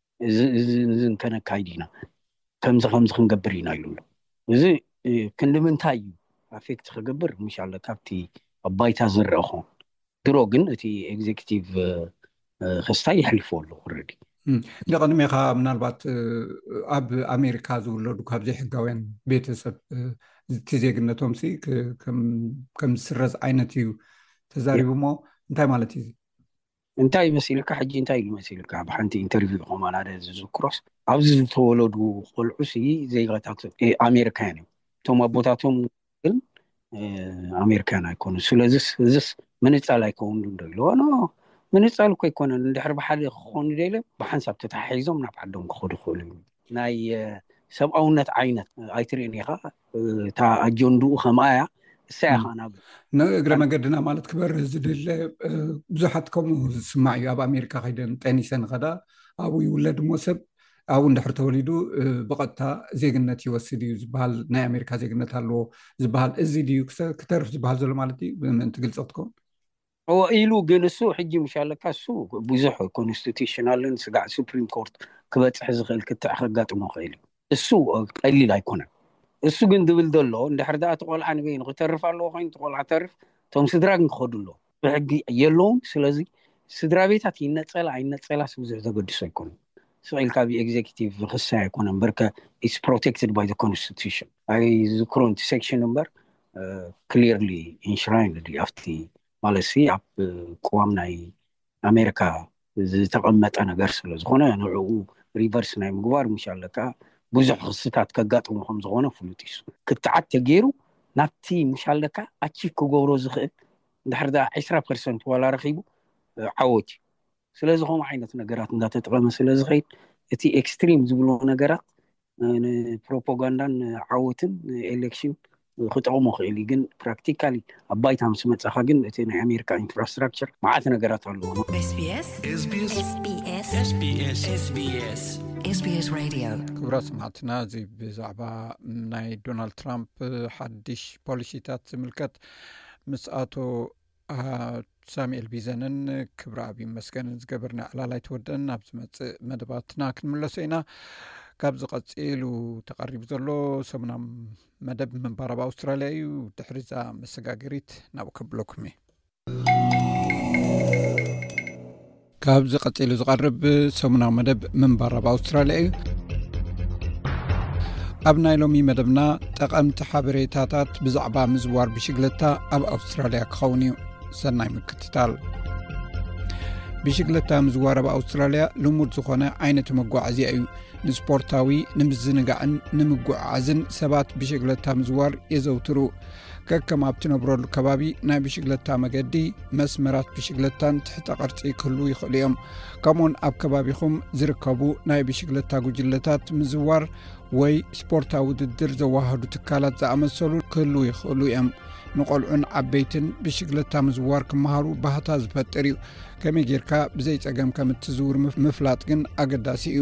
زن كان كايدينا كم خنقبرينا يلو زي كندمنتاي افكت خغبر ان شاء الله كابتي بايتا زرخون دروغن تي اكزيكتيف خستاي يحلفولو اوريدي لقد ميخا منالبات اب امريكا زولدو كابزي حقاوين بيتسب تيزيغنتهم سي كم سرز عينتيو تزاريبمو انتاي مالتي انتاي مسيلك حجي انتاي مسيلك بحنتي انترفيو هما على زوكروس عاوز تولدو قلعسي زي غاتات امريكان توما بوتاتهم أمريكان يكونوا سلازس من يطلع يكون دلو أنا من يطلع كي يكون ندحر بحال خون ديله بحنسب تتحيزهم نبعدهم خود ناي سبعونة عينت أيتريني خا تا أجندو خمايا ساعة أنا نقدر ما قدنا مالت كبر زدل بزحتكم سمعي أب أمريكا خيدن تاني سنة غدا أو يولد موسب أو ندحر توليدو بقطع زيجنتي وسيدي زبال نا أمريكا زيجنت هالو زبال إزيديو كترف زبال زلو مالتي من تقل صوتكم هو إيلو جنسو حجي مشالله كاسو بزحو كونستيتيشنال سقع سوبريم كورت كبت حزغل كتحرقات مخيل السو قليل لا يكون السو جندبل دلو ندحر دا تقول عن بين غترف الله خين تقول عترف توم سدراك نخدلو بحقي يلون سلازي سدرابيتات ينتصل سوزه زغدسو يكون سؤال كابي executive خصها يكون بركة is protected by the constitution. I ذكرون section number clearly enshrined the أفتي مالسي أب قوامنا أمريكا ዝተቐመጠ ነገር ስለ ዝኾነ ንዕኡ ሪቨርስ ናይ ምግባር ምሻለካ ብዙሕ ክስታት ከጋጥሙ ከም ዝኾነ ፍሉጥ እዩ ክትዓት ተገይሩ ናብቲ ምሻለካ ኣቺፍ ክገብሮ ዝኽእል እንድሕር 20% ዋላ ረኺቡ ዓወት ስለዚ ኸምኡ ዓይነት ነገራት እንዳተጠቐመ ስለ ዝኸይድ እቲ ኤክስትሪም ዝብሎ ነገራት ፕሮፓጋንዳን ዓወትን ኤሌክሽን ክጠቕሙ ክእል ግን ፕራክቲካሊ ኣብ ባይታ ምስ መጻኻ ግን እቲ ናይ ኣሜሪካ ኢንፍራስትራክቸር መዓት ነገራት ኣለዎ SBS Radio ክብራ ሰማዕትና እዚ ብዛዕባ ናይ ዶናልድ ትራምፕ ሓድሽ ፖሊሲታት ዝምልከት ምስ ኣቶ ሳሙኤል ቢዘንን ክብራ ኣብ መስገንን ዝገበርና ዕላላይ ተወደን ናብ ዝመጽእ መደባትና ክንምለሶ ኢና ካብ ዝቐፂሉ ተቐሪቡ ዘሎ ሰሙና መደብ ምንባር ኣብ ኣውስትራልያ እዩ ድሕሪዛ መሰጋገሪት ናብ ከብለኩም ካብ ዝቐፂሉ ዝቐርብ ሰሙና መደብ ምንባር ኣብ ኣውስትራልያ እዩ ኣብ ናይ ሎሚ መደብና ጠቐምቲ ሓበሬታታት ብዛዕባ ምዝዋር ብሽግለታ ኣብ ኣውስትራልያ ክኸውን እዩ ሰናይ ምክትታል ብሽግለታ ምዝዋር ኣብ ኣውስትራልያ ልሙድ ዝኾነ ዓይነት መጓዓዝያ እዩ ንስፖርታዊ ንምዝንጋዕን ንምጉዓዝን ሰባት ብሽግለታ ምዝዋር የዘውትሩ ከከም ኣብ ትነብረሉ ከባቢ ናይ ብሽግለታ መገዲ መስመራት ብሽግለታን ትሕተ ቅርፂ ክህሉ ይኽእሉ እዮም ከምኡውን ኣብ ከባቢኹም ዝርከቡ ናይ ብሽግለታ ጉጅለታት ምዝዋር ወይ ስፖርታዊ ውድድር ዘዋሃዱ ትካላት ዝኣመሰሉ ክህሉ ይኽእሉ እዮም ንቆልዑን ዓበይትን ብሽግለታ ምዝዋር ክመሃሩ ባህታ ዝፈጥር እዩ ከመይ ጌርካ ብዘይ ፀገም ከም እትዝውር ምፍላጥ ግን ኣገዳሲ እዩ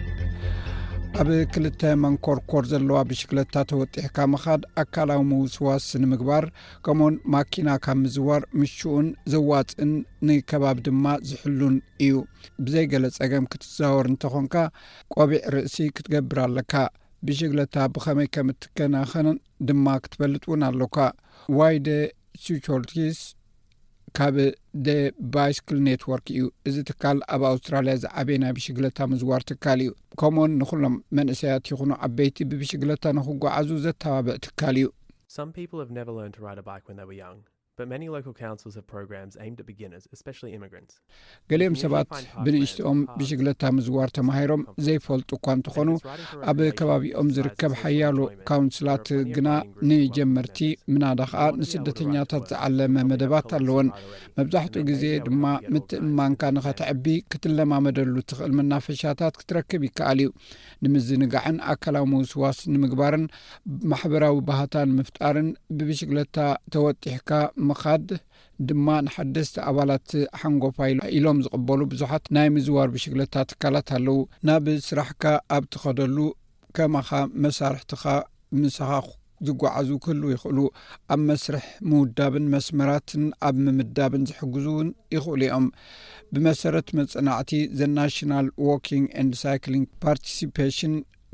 ኣብ ክልተ መንኮርኮር ዘለዋ ብሽግለታ ተወጢሕካ ምኻድ ኣካላዊ ምውስዋስ ንምግባር ከምኡውን ማኪና ካብ ምዝዋር ምሽኡን ዘዋፅን ንከባቢ ድማ ዝሕሉን እዩ ብዘይ ገለ ፀገም ክትዛወር እንተኾንካ ቆቢዕ ርእሲ ክትገብር ኣለካ ብሽግለታ ብኸመይ ከም እትከናኸን ድማ ክትፈልጥ እውን ኣለካ ዋይደ ሱቾልቲስ ካብ ደ ባይስክል ኔትወርክ እዩ እዚ ትካል ኣብ ኣውስትራልያ ዝዓበየ ናይ ብሽግለታ ምዝዋር ትካል እዩ ከምኡውን ንኩሎም መንእሰያት ይኹኑ ዓበይቲ ብብሽግለታ ንኽጓዓዙ ዘተባብዕ ትካል እዩ Some people have never learned to ride a bike when they were young, but many local councils have programs aimed at beginners, especially immigrants. ገሊኦም ሰባት ብንእሽቶኦም ብሽግለታ ምዝዋር ተማሂሮም ዘይፈልጡ እኳ እንትኾኑ ኣብ ከባቢኦም ዝርከብ ሓያሎ ካውንስላት ግና ንጀመርቲ ምናዳ ከዓ ንስደተኛታት ዝዓለመ መደባት ኣለዎን መብዛሕትኡ ግዜ ድማ ምትእምማንካ ንኸትዕቢ ክትለማመደሉ ትኽእል መናፈሻታት ክትረክብ ይከኣል እዩ ንምዝንጋዕን ኣካላዊ ምውስዋስ ንምግባርን ማሕበራዊ ባህታን ምፍጣርን ብብሽግለታ ተወጢሕካ ምኻድ ድማ ንሓደስቲ ኣባላት ሓንጎፋ ኢሎም ዝቕበሉ ብዙሓት ናይ ምዝዋር ብሽግለታ ትካላት ኣለዉ ናብ ስራሕካ ኣብ ትኸደሉ ከማኻ መሳርሕትኻ ምሳኻ ዝጓዓዙ ክህሉ ይኽእሉ ኣብ መስርሕ ምውዳብን መስመራትን ኣብ ምምዳብን ዝሕግዙውን ይኽእሉ እዮም ብመሰረት መጽናዕቲ ዘ ናሽናል ዎኪንግ ኤንድ ሳይክሊንግ ፓርቲሲፔሽን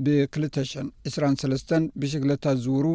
ብ2023 ብሽግለታ ዝውሩ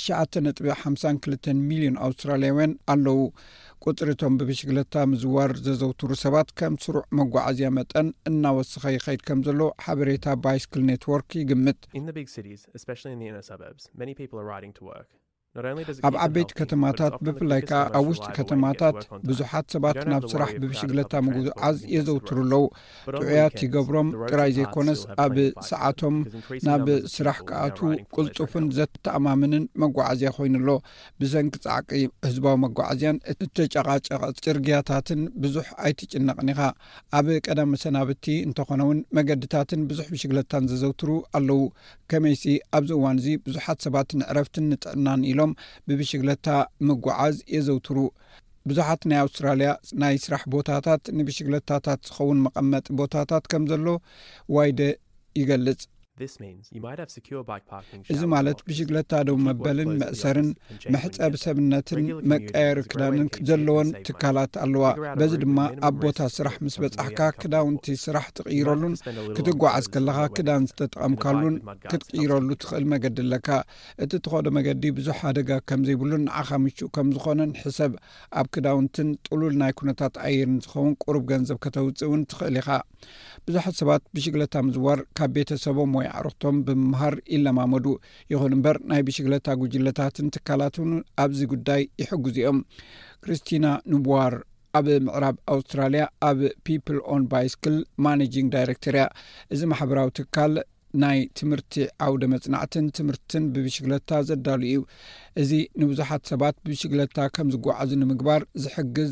9.52 ሚሊዮን ኣውስትራልያውያን ኣለዉ ቁጥርቶም ብብሽግለታ ምዝዋር ዘዘውትሩ ሰባት ከም ስሩዕ መጓዓዝያ መጠን እናወስኸ ይኸይድ ከም ዘሎ ሓበሬታ ባይስክል ኔትወርክ ይግምት In the big cities, especially in the inner suburbs, many people are riding to work. ኣብ ዓበይቲ ከተማታት ብፍላይ ከዓ ኣብ ውሽጢ ከተማታት ብዙሓት ሰባት ናብ ስራሕ ብብሽግለታ ምጉዓዝ የዘውትሩ ኣለዉ ጥዑያት ይገብሮም ጥራይ ዘይኮነስ ኣብ ሰዓቶም ናብ ስራሕ ክኣቱ ቁልጡፍን ዘተኣማምንን መጓዓዝያ ኮይኑሎ ብሰንኪ ፃዕቂ ህዝባዊ መጓዓዝያን እተጨቃጨቐ ፅርግያታትን ብዙሕ ኣይትጭነቕን ኢኻ ኣብ ቀዳም መሰናብቲ እንተኾነ እውን መገድታትን ብዙሕ ብሽግለታን ዘዘውትሩ ኣለዉ ከመይሲ ኣብዚ እዋን እዚ ብዙሓት ሰባት ንዕረፍትን ንጥዕናን ኢሎም ብብሽግለታ ምጓዓዝ የዘውትሩ ብዙሓት ናይ ኣውስትራልያ ናይ ስራሕ ቦታታት ንብሽግለታታት ዝኸውን መቐመጢ ቦታታት ከም ዘሎ ዋይደ ይገልጽ This means you might have secure bike parking. እዚ ማለት ብሽግለታ ደው መበልን መእሰርን መሕፀብ ሰብነትን መቀየር ክዳንን ዘለዎን ትካላት ኣለዋ በዚ ድማ ኣብ ቦታ ስራሕ ምስ በጻሕካ ክዳውንቲ ስራሕ ትቕይረሉን ክትጓዓዝ ከለኻ ክዳን ዝተጠቐምካሉን ክትቕይረሉ ትኽእል መገዲ ኣለካ እቲ ትኸዶ መገዲ ብዙሕ ሓደጋ ከም ዘይብሉን ንዓኻ ምቹእ ከም ዝኾነን ሕሰብ ኣብ ክዳውንትን ጥሉል ናይ ኩነታት ኣየርን ዝኸውን ቁሩብ ገንዘብ ከተውፅውን ትኽእል ኢኻ ብዙሓት ሰባት ብሽግለታ ምዝዋር ካብ ቤተሰቦም ወይ ኣዕሩኽቶም ብምምሃር ይለማመዱ ይኹን እምበር ናይ ብሽግለታ ጉጅለታትን ትካላትን ኣብዚ ጉዳይ ይሕግዙ እዮም ክርስቲና ንቡዋር ኣብ ምዕራብ ኣውስትራልያ ኣብ people on bicycle managing director እዚ ማሕበራዊ ትካል ናይ ትምህርቲ ዓውደ መጽናዕትን ትምህርትን ብብሽክለታ ዘዳሉ እዩ እዚ ንብዙሓት ሰባት ብሽክለታ ከም ዝጓዓዙ ንምግባር ዝሕግዝ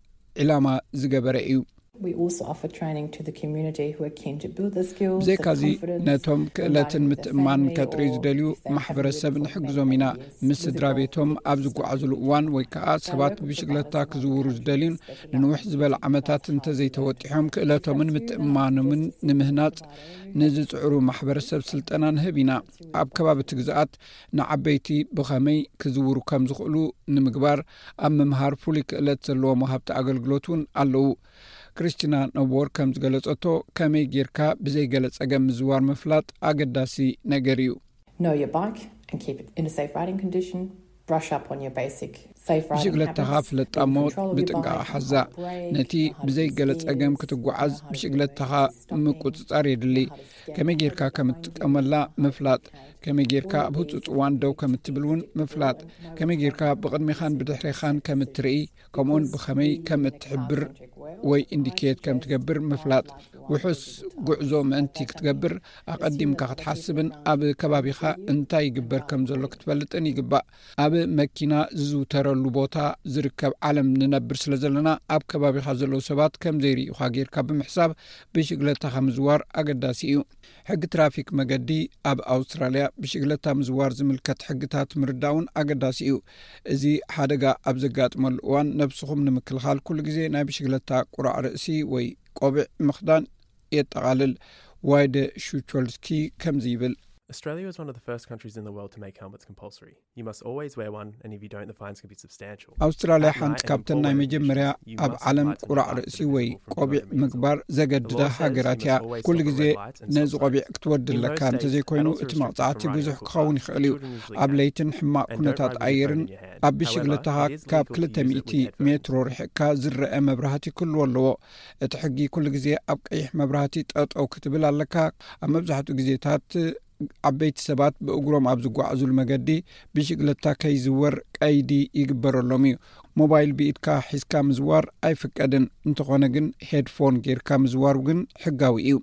ዕላማ ዝገበረ እዩ We also offer training to the community who are keen to build their skills. ዘካዚ ነቶም ክእለትን ምትእማን ከጥሪ ዝደልዩ ማሕበረሰብ ንሕግዞም ኢና ምስ ስድራቤቶም ኣብ ዝጓዓዙሉ እዋን ወይ ከዓ ሰባት ብሽክለታ ክዝውሩ ዝደልዩን ንንውሕ ዝበለ ዓመታት እንተዘይተወጢሖም ክእለቶምን ምትእማኖምን ንምህናፅ ንዝፅዕሩ ማሕበረሰብ ስልጠና ንህብ ኢና ኣብ ከባቢ ትግዛኣት ንዓበይቲ ብኸመይ ክዝውሩ ከም ዝኽእሉ ንምግባር ኣብ ምምሃር ፍሉይ ክእለት ዘለዎም ወሃብቲ ኣገልግሎት እውን ኣለዉ ክርስቲና ኖቦር ከም ዝገለጸቶ ከመይ ጌርካ ብዘይ ገለ ጸገም ምዝዋር ምፍላጥ ኣገዳሲ ነገር እዩ Know your bike and keep it in a safe riding condition. Brush up on your basic safe riding ብሽክለታኻ ፍለጣሞ ብጥንቃቐ ሓዛ ነቲ ብዘይ ገለ ጸገም ክትጓዓዝ ብሽክለታኻ ምቁፅጻር የድሊ ከመይ ጌርካ ከም እትጥቀመላ ምፍላጥ ከመይ ጌርካ ኣብ ህፁፅ እዋን ደው ከም እትብል እውን ምፍላጥ ከመይ ጌርካ ብቕድሚኻን ብድሕሪኻን ከም እትርኢ ከምኡውን ብኸመይ ከም እትሕብር ወይ ኢንዲኬት ከም ትገብር ምፍላጥ ውሑስ ጉዕዞ ምእንቲ ክትገብር ኣቐዲምካ ክትሓስብን ኣብ ከባቢኻ እንታይ ይግበር ከም ዘሎ ክትፈልጥን ይግባእ ኣብ መኪና ዝዝውተረሉ ቦታ ዝርከብ ዓለም ንነብር ስለ ዘለና ኣብ ከባቢኻ ዘለዉ ሰባት ከም ዘይርኢኻ ጌርካ ብምሕሳብ ብሽክለታኻ ምዝዋር ኣገዳሲ እዩ ሕጊ ትራፊክ መገዲ ኣብ ኣውስትራልያ ብሽክለታ ምዝዋር ዝምልከት ሕግታት ምርዳውን ኣገዳሲ እዩ እዚ ሓደጋ ኣብ ዘጋጥመሉ እዋን ነብስኹም ንምክልኻል ኩሉ ግዜ ናይ ብሽክለታ ቁራዕ ርእሲ ወይ ቆቢዕ ምኽዳን የጠቓልል ዋይደ ሹቾልስኪ ከምዚ ይብል Australia is one of the first countries in the world to make helmets compulsory. You must always wear one, and if you don't, the fines can be substantial. ኣውስትራልያ ሓንቲ ካብተን ናይ መጀመርያ ኣብ ዓለም ቁራዕ ርእሲ ወይ ቆቢዕ ምግባር ዘገድዳ ሃገራት እያ ኩሉ ግዜ ነዚ ቆቢዕ ክትወድለካ እንተዘይኮይኑ እቲ መቕፃዕቲ ብዙሕ ክኸውን ይኽእል እዩ ኣብ ለይትን ሕማቕ ኩነታት ኣየርን ኣብ ብሽክለታኻ ካብ 200 ሜትሮ ርሕቕካ ዝረአ መብራህቲ ክህልዎ ኣለዎ እቲ ሕጊ ኩሉ ግዜ ኣብ ቀይሕ መብራህቲ ጠጠው ክትብል ኣለካ ኣብ መብዛሕትኡ ግዜታት ዓበይቲ ሰባት ብእግሮም ኣብ ዝጓዓዙሉ መገዲ ብሽክለታ ከይዝወር ቀይዲ ይግበረሎም እዩ ሞባይል ብኢድካ ሒዝካ ምዝዋር ኣይፍቀድን እንተኾነ ግን ሄድፎን ጌርካ ምዝዋር ግን ሕጋዊ እዩ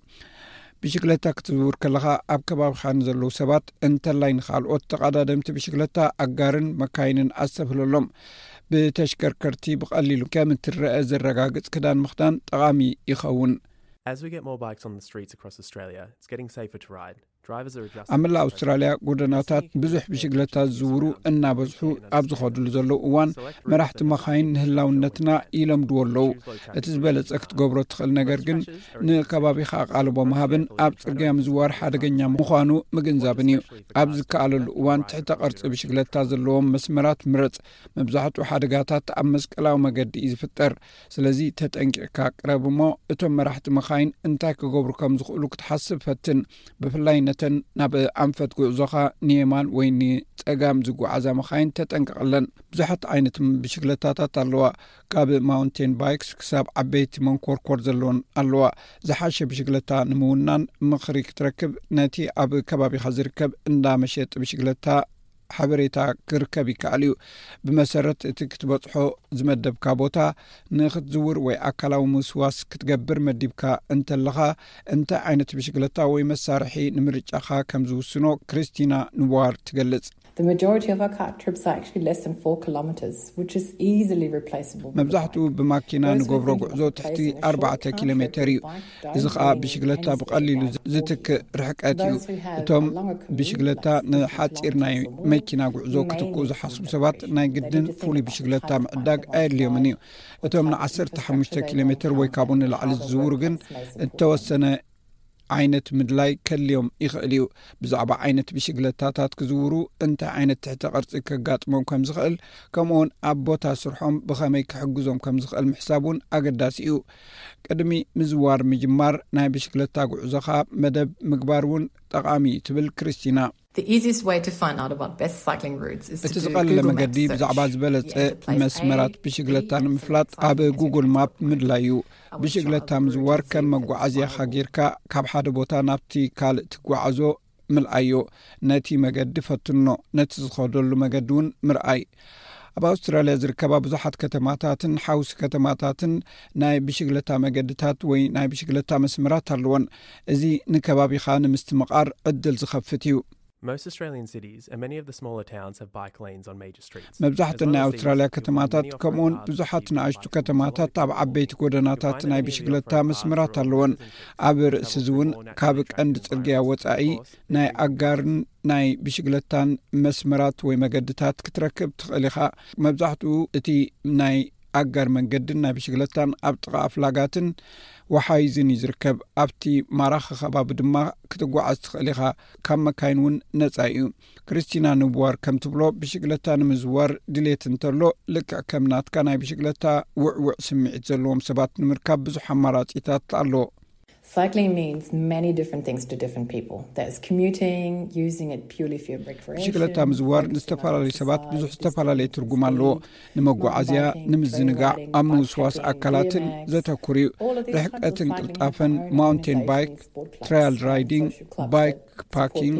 ብሽክለታ ክትዝውር ከለኻ ኣብ ከባቢኻ ንዘለዉ ሰባት እንተላይ ንኻልኦት ተቐዳደምቲ ብሽክለታ ኣጋርን መካይንን ኣሰብህለሎም ብተሽከርከርቲ ብቐሊሉ ከም እትረአ ዘረጋግጽ ክዳን ምኽዳን ጠቓሚ ይኸውን As we get more bikes on the streets across Australia, it's getting safer to ride. ኣብ መላ ኣውስትራልያ ጎደናታት ብዙሕ ብሽክለታ ዝዝውሩ እናበዝሑ ኣብ ዝኸድሉ ዘለዉ እዋን መራሕቲ መኻይን ንህላውነትና ይለምድዎ ኣለዉ እቲ ዝበለፀ ክትገብሮ ትኽእል ነገር ግን ንከባቢኻ ኣቓልቦ ምሃብን ኣብ ፅርግያ ምዝዋር ሓደገኛ ምዃኑ ምግንዛብን እዩ ኣብ ዝከኣለሉ እዋን ትሕተ ቅርፂ ብሽክለታ ዘለዎም መስመራት ምረፅ መብዛሕትኡ ሓደጋታት ኣብ መስቀላዊ መገዲ እዩ ዝፍጠር ስለዚ ተጠንቂቕካ ቅረብ እሞ እቶም መራሕቲ መኻይን እንታይ ክገብሩ ከም ዝኽእሉ ክትሓስብ ፈትን ብፍላይ ናብ ኣንፈት ጉዕዞኻ ንየማን ወይ ንፀጋም ዝጓዓዛ መኻይን ተጠንቀቕለን ብዙሓት ዓይነት ብሽክለታታት ኣለዋ ካብ ማውንቴን ባይክስ ክሳብ ዓበይቲ መንኮርኮር ዘለዎን ኣለዋ ዝሓሸ ብሽክለታ ንምውናን ምኽሪ ክትረክብ ነቲ ኣብ ከባቢኻ ዝርከብ እንዳመሸጥ ብሽክለታ ሓበሬታ ክርከብ ይከኣል እዩ ብመሰረት እቲ ክትበፅሖ ዝመደብካ ቦታ ንኽትዝውር ወይ ኣካላዊ ምውስዋስ ክትገብር መዲብካ እንተለኻ እንታይ ዓይነት ብሽክለታ ወይ መሳርሒ ንምርጫኻ ከም ዝውስኖ ክርስቲና ንዋር ትገልጽ The majority of our car trips are actually less than 4 kilometers, which is easily replaceable. መብዛሕትኡ ብማኪና ንገብሮ ጉዕዞ ትሕቲ 4 ኪሎሜትር እዩ እዚ ከዓ ብሽክለታ ብቐሊሉ ዝትክእ ርሕቀት እዩ እቶም ብሽክለታ ንሓፂር ናይ መኪና ጉዕዞ ክትክኡ ዝሓስቡ ሰባት ናይ ግድን ፍሉይ ብሽክለታ ምዕዳግ ኣየድልዮምን እዩ እቶም ን15 ኪሎሜትር ወይ ካብኡ ንላዕሊ ዝዝውሩ ግን እተወሰነ ዓይነት ምድላይ ከልዮም ይኽእል እዩ ብዛዕባ ዓይነት ብሽክለታታት ክዝውሩ እንታይ ዓይነት ትሕተ ቅርፂ ከጋጥሞም ከም ዝኽእል ከምኡውን ኣብ ቦታ ስርሖም ብኸመይ ክሕግዞም ከም ዝኽእል ምሕሳቡን ኣገዳሲ እዩ ቅድሚ ምዝዋር ምጅማር ናይ ብሽክለታ ጉዕዞኻ መደብ ምግባር እውን ጠቃሚ ትብል ክርስቲና The easiest way to find out about best cycling routes is to do Google Maps search. ብዛዕባ ዝበለጸ መስመራት ብሽክለታ ንምፍላጥ ኣብ ጉግል ማፕ ምድላዩ ብሽክለታ ምዝዋር ከም መጓዓዝያ ጌርካ ካብ ሓደ ቦታ ናብቲ ካልእ ትጓዓዞ ምልኣዮ ነቲ መገዲ ፈትኖ ነቲ ዝኸደሉ መገዲ እውን ምርኣይ ኣብ ኣውስትራልያ ዝርከባ ብዙሓት ከተማታትን ሓውሲ ከተማታትን ናይ ብሽግለታ መገድታት ወይ ናይ ብሽግለታ መስመራት ኣለዎን እዚ ንከባቢኻ ንምስትምቃር ዕድል ዝኸፍት እዩ Most Australian cities and many of the smaller towns have bike lanes on major streets. መብዛሕትኡ ናይ ኣውስትራልያ ከተማታት ከምኡውን ብዙሓት ንኣሽቱ ከተማታት ኣብ ዓበይቲ ጎደናታት ናይ ብሽግለታ መስመራት ኣለዎን ኣብ ርእሲ እውን ካብ ቀንዲ ጽርግያ ወጻኢ ናይ ኣጋርን ናይ ብሽግለታን መስመራት ወይ መገድታት ክትረክብ ትኽእል ኢኻ መብዛሕትኡ እቲ ናይ ኣጋር መንገድን ናይ ብሽግለታን ኣብ ጥቓ ኣፍላጋትን ወሓይዝን ይዝርከብ ኣብቲ ማራኺ ከባቢ ድማ ክትጓዓዝ ትኽእል ኢኻ ካብ መካይን እውን ነጻ እዩ ክርስቲና ንቡዋር ከም ትብሎ ብሽግለታ ንምዝዋር ድሌት እንተሎ ልክዕ ከም ናትካ ናይ ብሽግለታ ውዕውዕ ስምዒት ዘለዎም ሰባት ንምርካብ ብዙሕ ኣማራጺታት ኣሎ Cycling means many different things to different people. There's commuting, using it purely for your recreation. ብሽግለታ ምዝዋር ንዝተፈላለዩ ሰባት ብዙሕ ዝተፈላለየ ትርጉም ኣለዎ ንመጓዓዝያ ንምዝንጋዕ ኣብ ምውስዋስ ኣካላትን ዘተኩር እዩ ርሕቀትን ቅልጣፈን ማውንቴን ባይክ ትራያል ራይዲንግ ባይክ ፓኪንግ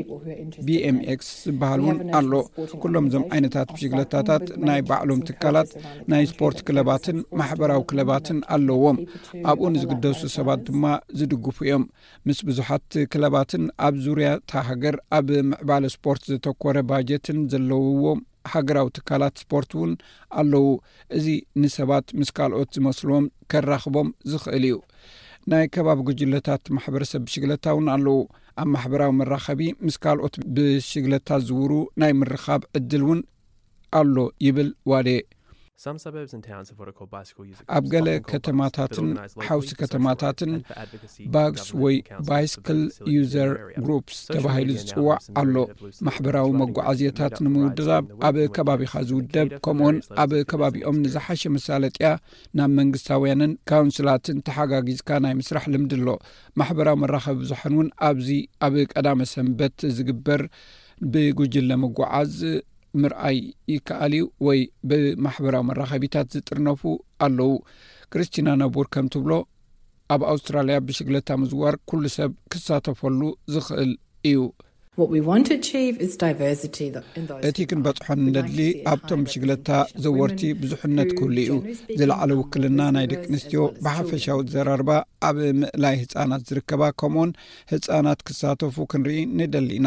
BMX ዝበሃሉን ኣሎ ኩሎም ዞም ዓይነታት ብሽግለታታት ናይ ባዕሎም ትካላት ናይ ስፖርት ክለባትን ማሕበራዊ ክለባትን ኣለዎም ኣብኡ ንዝግደሱ ሰባት ድማ ዝድግፉ እዮም ምስ ብዙሓት ክለባትን ኣብ ዙርያ ሃገር ኣብ ምዕባለ ስፖርት ዘተኮረ ባጀትን ዘለውዎም ሃገራዊ ትካላት ስፖርት እውን ኣለዉ እዚ ንሰባት ምስ ካልኦት ዝመስሎም ከራኽቦም ዝኽእል እዩ ናይ ከባቢ ጉጅለታት ማሕበረሰብ ብሽግለታ እውን ኣለዉ ኣብ ማሕበራዊ መራኸቢ ምስ ካልኦት ብሽግለታ ዝውሩ ናይ ምርኻብ ዕድል እውን ኣሎ ይብል ዋዴ Some suburbs and towns have what are called bicycle user groups. ኣብ ገለ ከተማታትን ሓውሲ ከተማታትን ባግስ ወይ ባይስክል ዩዘር ግሩፕስ ተባሂሉ ዝጽዋዕ ኣሎ ማሕበራዊ መጓዓዝያታት ንምውድዳብ ኣብ ከባቢኻ ዝውደብ ከምኡን ኣብ ከባቢኦም ንዝሓሸ መሳለጥያ ናብ መንግስታውያንን ካውንስላትን ተሓጋጊዝካ ናይ ምስራሕ ልምዲ ኣሎ ማሕበራዊ መራኸቢ ብዙሓን እውን ኣብዚ ኣብ ቀዳመ ሰንበት ዝግበር ብጉጅለ መጓዓዝ ምርኣይ ይከኣልዩ ወይ ብማሕበራዊ መራኸቢታት ዝጥርነፉ ኣለዉ ክርስቲና ነቡር ከም ትብሎ ኣብ ኣውስትራልያ ብሽግለታ ምዝዋር ኩሉ ሰብ ክሳተፈሉ ዝኽእል እዩ What we want to achieve is diversity in those. እቲ ክንበጽሖን እንደድሊ ኣብቶም ብሽግለታ ዘወርቲ ብዙሕነት ኩሉ እዩ ዝለዓለ ውክልና ናይ ደቂ ኣንስትዮ ብሓፈሻዊ ዘራርባ ኣብ ምእላይ ህፃናት ዝርከባ ከምኡን ህፃናት ክሳተፉ ክንርኢ ንደሊና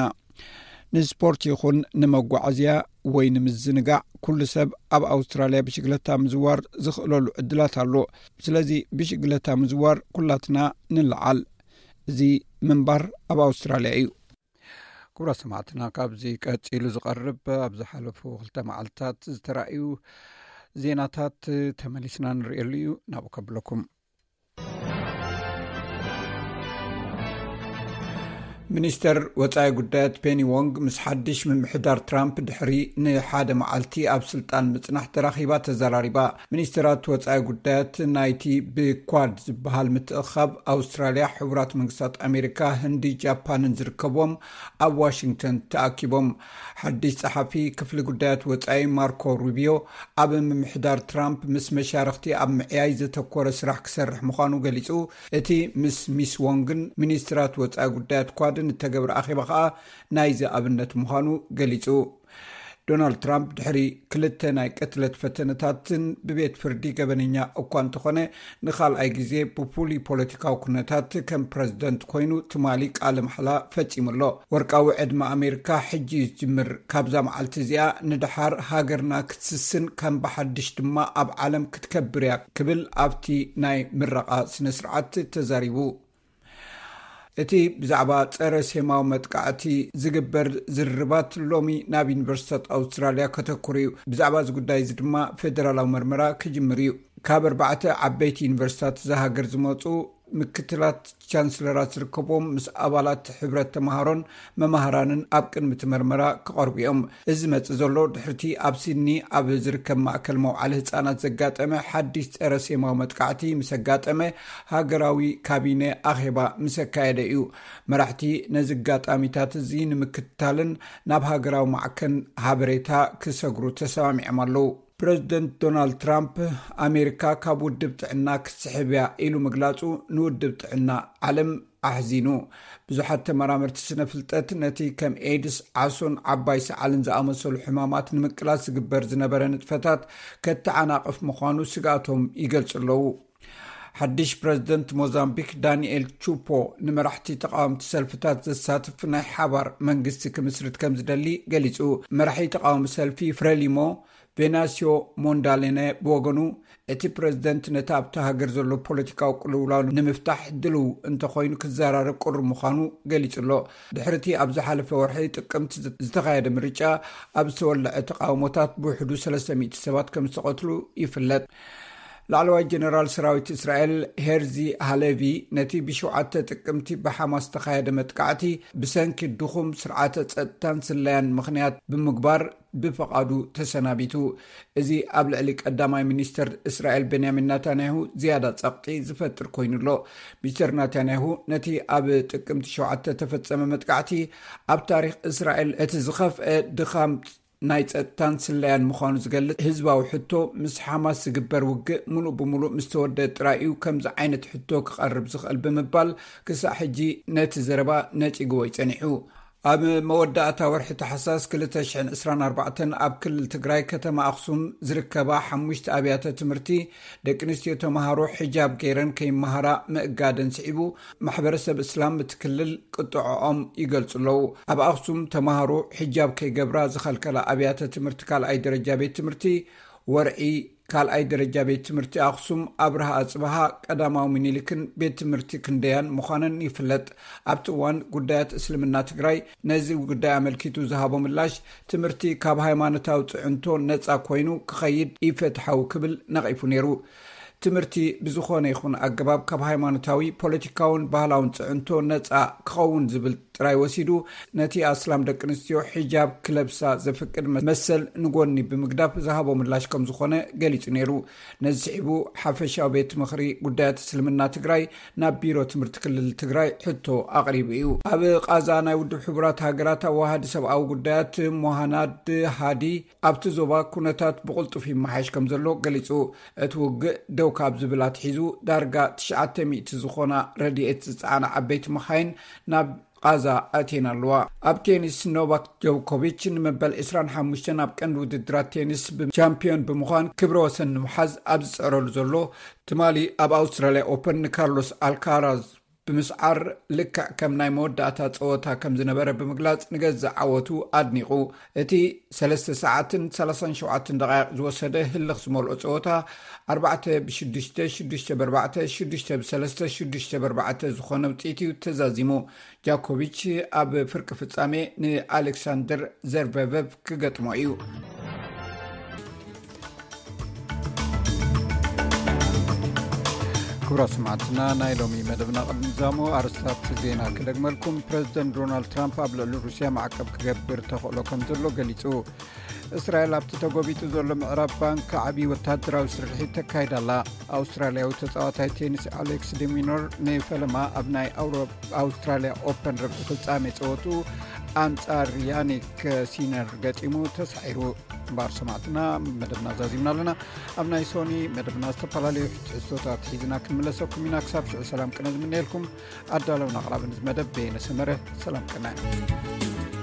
ንስፖርት ይኹን ንመጓዓዝያ ወይ ንምዝንጋዕ ኩሉ ሰብ ኣብ ኣውስትራልያ ብሽግለታ ምዝዋር ዝኽእለሉ ዕድላት ኣሎ ስለዚ ብሽግለታ ምዝዋር ኩላትና ንለዓል እዚ ምንባር ኣብ ኣውስትራልያ እዩ ኩብራ ሰማዕትና ካብዚ ቀፂሉ ዝቐርብ ኣብ ዝሓለፉ 2 መዓልትታት ዝተራእዩ ዜናታት ተመሊስና ንሪእሉ እዩ ናብኡ ከብለኩም ሚኒስተር ወጻኢ ጉዳያት ፔኒ ዎንግ ምስ ሓድሽ ምምሕዳር ትራምፕ ድሕሪ ንሓደ መዓልቲ ኣብ ስልጣን ምጽናሕ ተራኺባ ተዘራሪባ ሚኒስተራት ወጻኢ ጉዳያት ናይቲ ብኳድ ዝበሃል ምትእኻብ ኣውስትራልያ ሕቡራት መንግስታት ኣሜሪካ ህንዲ ጃፓንን ዝርከቦም ኣብ ዋሽንግተን ተኣኪቦም ሓድሽ ጸሓፊ ክፍሊ ጉዳያት ወጻኢ ማርኮ ሩቢዮ ኣብ ምምሕዳር ትራምፕ ምስ መሻርክቲ ኣብ ምዕያይ ዘተኮረ ስራሕ ክሰርሕ ምዃኑ ገሊጹ እቲ ምስ ሚስ ዎንግን ሚኒስተራት ወጻኢ ጉዳያት ኳድ ንተገብረ ኣኺባ ከዓ ናይ ዝኣብነት ምዃኑ ገሊጹ ዶናልድ ትራምፕ ድሕሪ 2 ናይ ቅትለት ፈተነታትን ብቤት ፍርዲ ገበነኛ እኳ እንተኾነ ንኻልኣይ ግዜ ብፉሉይ ፖለቲካዊ ኩነታት ከም ፕረዚደንት ኮይኑ ትማሊ ቃለ መሓላ ፈጺሙሎ ወርቃዊ ዕድመ ኣሜሪካ ሕጂ ዝጅምር ካብዛ መዓልቲ እዚኣ ንድሓር ሃገርና ክትስስን ከም ብሓድሽ ድማ ኣብ ዓለም ክትከብር እያ ክብል ኣብቲ ናይ ምረቓ ስነ ስርዓት ተዛሪቡ እቲ ብዛዕባ ጸረ ሴማዊ መጥቃዕቲ ዝግበር ዝርርባት ሎሚ ናብ ዩኒቨርሲታት ኣውስትራልያ ከተኩር እዩ ብዛዕባ እዚ ጉዳይ እዚ ድማ ፌደራላዊ መርመራ ክጅምር እዩ ካብ 4 ዓበይቲ ዩኒቨርሲታት ዝሃገር ዝመፁ ምክትላት ቻንስለራት ዝርከቦም ምስ ኣባላት ሕብረት ተማሃሮን መማህራንን ኣብ ቅድሚ መርመራ ክቐርቡ እዮም እዚ መጽእ ዘሎ ድሕርቲ ኣብ ሲድኒ ኣብ ዝርከብ ማእከል መውዓሊ ህፃናት ዘጋጠመ ሓድሽ ጸረ ሴማዊ መጥቃዕቲ ምስ ኣጋጠመ ሃገራዊ ካቢነ ኣኼባ ምስ ኣካየደ እዩ መራሕቲ ነዚ ኣጋጣሚታት እዚ ንምክትታልን ናብ ሃገራዊ ማዕከን ሓበሬታ ክሰግሩ ተሰማሚዖም ኣለዉ ፕሬዚደንት ዶናልድ ትራምፕ ኣሜሪካ ካብ ውድብ ጥዕና ክትስሕብያ ኢሉ ምግላጹ ንውድብ ጥዕና ዓለም ኣሕዚኑ ብዙሓት ተመራመርቲ ስነ ፍልጠት ነቲ ከም ኤድስ ዓሶን ዓባይ ሰዓልን ዝኣመሰሉ ሕማማት ንምቅላስ ዝግበር ዝነበረ ንጥፈታት ከተዓናቕፍ ምዃኑ ስጋቶም ይገልጹ ኣለዉ ሓድሽ ፕሬዚደንት ሞዛምቢክ ዳንኤል ቹፖ ንመራሕቲ ተቃወምቲ ሰልፍታት ዘሳትፍ ናይ ሓባር መንግስቲ ክምስርት ከም ዝደሊ ገሊጹ መራሒ ተቃወሚ ሰልፊ ፍሬሊሞ ቤናሲዮ ሞንዳሌነ ብወገኑ እቲ ፕሬዚደንት ነቲ ኣብቲ ሃገር ዘሎ ፖለቲካዊ ቁልውላው ንምፍታሕ ድልው እንተኮይኑ ክዘራረብ ቁሩብ ምዃኑ ገሊጹ ኣሎ ድሕርቲ ኣብ ዝሓለፈ ወርሒ ጥቅምቲ ዝተኻየደ ምርጫ ኣብ ዝተወልዐ ተቃውሞታት ብውሕዱ 300 ሰባት ከም ዝተቐትሉ ይፍለጥ ላዕለዋይ ጀነራል ሰራዊት እስራኤል ሄርዚ ሃሌቪ ነቲ ብሸውዓተ ጥቅምቲ ብሓማስ ተኻየደ መጥቃዕቲ ብሰንኪ ድኹም ስርዓተ ፀጥታን ስለያን ምኽንያት ብምግባር ብፈቃዱ ተሰናቢቱ እዚ ኣብ ልዕሊ ቀዳማይ ሚኒስተር እስራኤል ቤንያሚን ናታንያሁ ዝያዳ ጸቕጢ ዝፈጥር ኮይኑሎ ሚስተር ናታንያሁ ነቲ ኣብ ጥቅምቲ 7 ተፈጸመ መጥቃዕቲ ኣብ ታሪኽ እስራኤል እቲ ዝኸፍአ ድኻም ናይ ፀጥታን ስለያን ምዃኑ ዝገልጽ ህዝባዊ ሕቶ ምስ ሓማስ ዝግበር ውግእ ሙሉእ ብሙሉእ ምስ ተወደደ ጥራዩ ከምዚ ዓይነት ሕቶ ክቐርብ ዝኽእል ብምባል ክሳብ ሕጂ ነቲ ዘረባ ነጪግዎ ይጸኒሑ ኣብ መወዳእታ ወርሒ ታሕሳስ 2024 ኣብ ክልል ትግራይ ከተማ ኣክሱም ዝርከባ 5 ኣብያተ ትምህርቲ ደቂ ኣንስትዮ ተማሃሮ ሒጃብ ገይረን ከይመሃራ ምእጋደን ስዒቡ ማሕበረሰብ እስላም ትክልል ቅጥዖኦም ይገልጹ ኣለዉ ኣብ ኣክሱም ተማሃሮ ሒጃብ ከይገብራ ዝኸልከላ ኣብያተ ትምህርቲ ካልኣይ ደረጃ ቤት ትምህርቲ ወርዒ ካልኣይ ደረጃ ቤት ትምህርቲ ኣክሱም ኣብርሃ ኣጽባሃ ቀዳማዊ ሚኒሊክን ቤት ትምህርቲ ክንደያን ምዃነን ይፍለጥ ኣብቲ እዋን ጉዳያት እስልምና ትግራይ ነዚ ጉዳይ ኣመልኪቱ ዝሃቦ ምላሽ ትምህርቲ ካብ ሃይማኖታዊ ጽዕንቶ ነፃ ኮይኑ ክኸይድ ይፈትሓው ክብል ነቒፉ ነይሩ ትምህርቲ ብዝኾነ ይኹን ኣገባብ ካብ ሃይማኖታዊ ፖለቲካውን ባህላውን ጽዕንቶ ነፃ ክኸውን ዝብል ጥራይ ወሲዱ ነቲ ኣስላም ደቂ ኣንስትዮ ሒጃብ ክለብሳ ዘፍቅድ መሰል ንጎኒ ብምግዳፍ ዝሃቦ ምላሽ ከም ዝኾነ ገሊጹ ነይሩ ነዚ ስዒቡ ሓፈሻዊ ቤት ምኽሪ ጉዳያት እስልምና ትግራይ ናብ ቢሮ ትምህርቲ ክልል ትግራይ ሕቶ ኣቕሪቡ እዩ ኣብ ቃዛ ናይ ውድብ ሕቡራት ሃገራት ኣዋሃዲ ሰብኣዊ ጉዳያት ሞሃናድ ሃዲ ኣብቲ ዞባ ኩነታት ብቕልጡፍ ይመሓሽ ከም ዘሎ ገሊጹ እቲ ውግእ ደው ካብ ዝብላት ሒዙ ዳርጋ 900 ዝኾና ረድኤት ዝፀዓና ዓበይቲ መኻይን ናብ ቃዛ ኣቴና ኣለዋ ኣብ ቴኒስ ኖቫክ ጆኮቪች ንመበል 25 ኣብ ቀንዲ ውድድራት ቴኒስ ቻምፒዮን ብምዃን ክብረ ወሰን ንምሓዝ ኣብ ዝፅዕረሉ ዘሎ ትማሊ ኣብ ኣውስትራልያ ኦፐን ንካርሎስ ኣልካራዝ ብምስዓር ልክዕ ከም ናይ መወዳእታ ፀወታ ከም ዝነበረ ብምግላጽ ንገዛእ ዓወቱ ኣድኒቑ እቲ 3 ሰዓትን 37 ደቂቕ ዝወሰደ ህልኽ ዝመልኦ ፀወታ 4-6 6-4 6-3 6-4 ዝኾነ ውፅኢት ተዛዚሙ ጃኮቪች ኣብ ፍርቂ ፍጻሜ ንኣሌክሳንደር ዘርቬቭ ክገጥሞ እዩ ክብራ ስማዕትና ናይ ሎሚ መደብና ቅድሚዛሞ ኣርስታት ዜና ክደግመልኩም ፕሬዚደንት ዶናልድ ትራምፕ ኣብ ልዕሊ ሩስያ ማዕቀብ ክገብር ተኽእሎ ከም ዘሎ ገሊጹ እስራኤል ኣብቲ ተጎቢጡ ዘሎ ምዕራብ ባንክ ዓብዪ ወታደራዊ ስርሒት ተካይዳላ ኣውስትራልያዊ ተፃዋታይ ቴኒስ ኣሌክስ ዲሚኖር ንፈለማ ኣብ ናይ ኣውስትራልያ ኦፐን ርብዒ ፍጻሜ ፀወቱ ኣንጻር ያኒክ ሲነር ገጢሙ ተሳዒሩ ባር ሰማዕትና መደብና ዛዚምና ኣለና ኣብ ናይ ሶኒ መደብና ዝተፈላለዩ ሕቶታት ሒዝና ክንምለሰኩም ኢና ክሳብ ሽዑ ሰላም ቅነ ዝምንየልኩም ኣዳለውና ኣቕራብን ዝመደብ ቤነ ሰመረ ሰላም ቅነ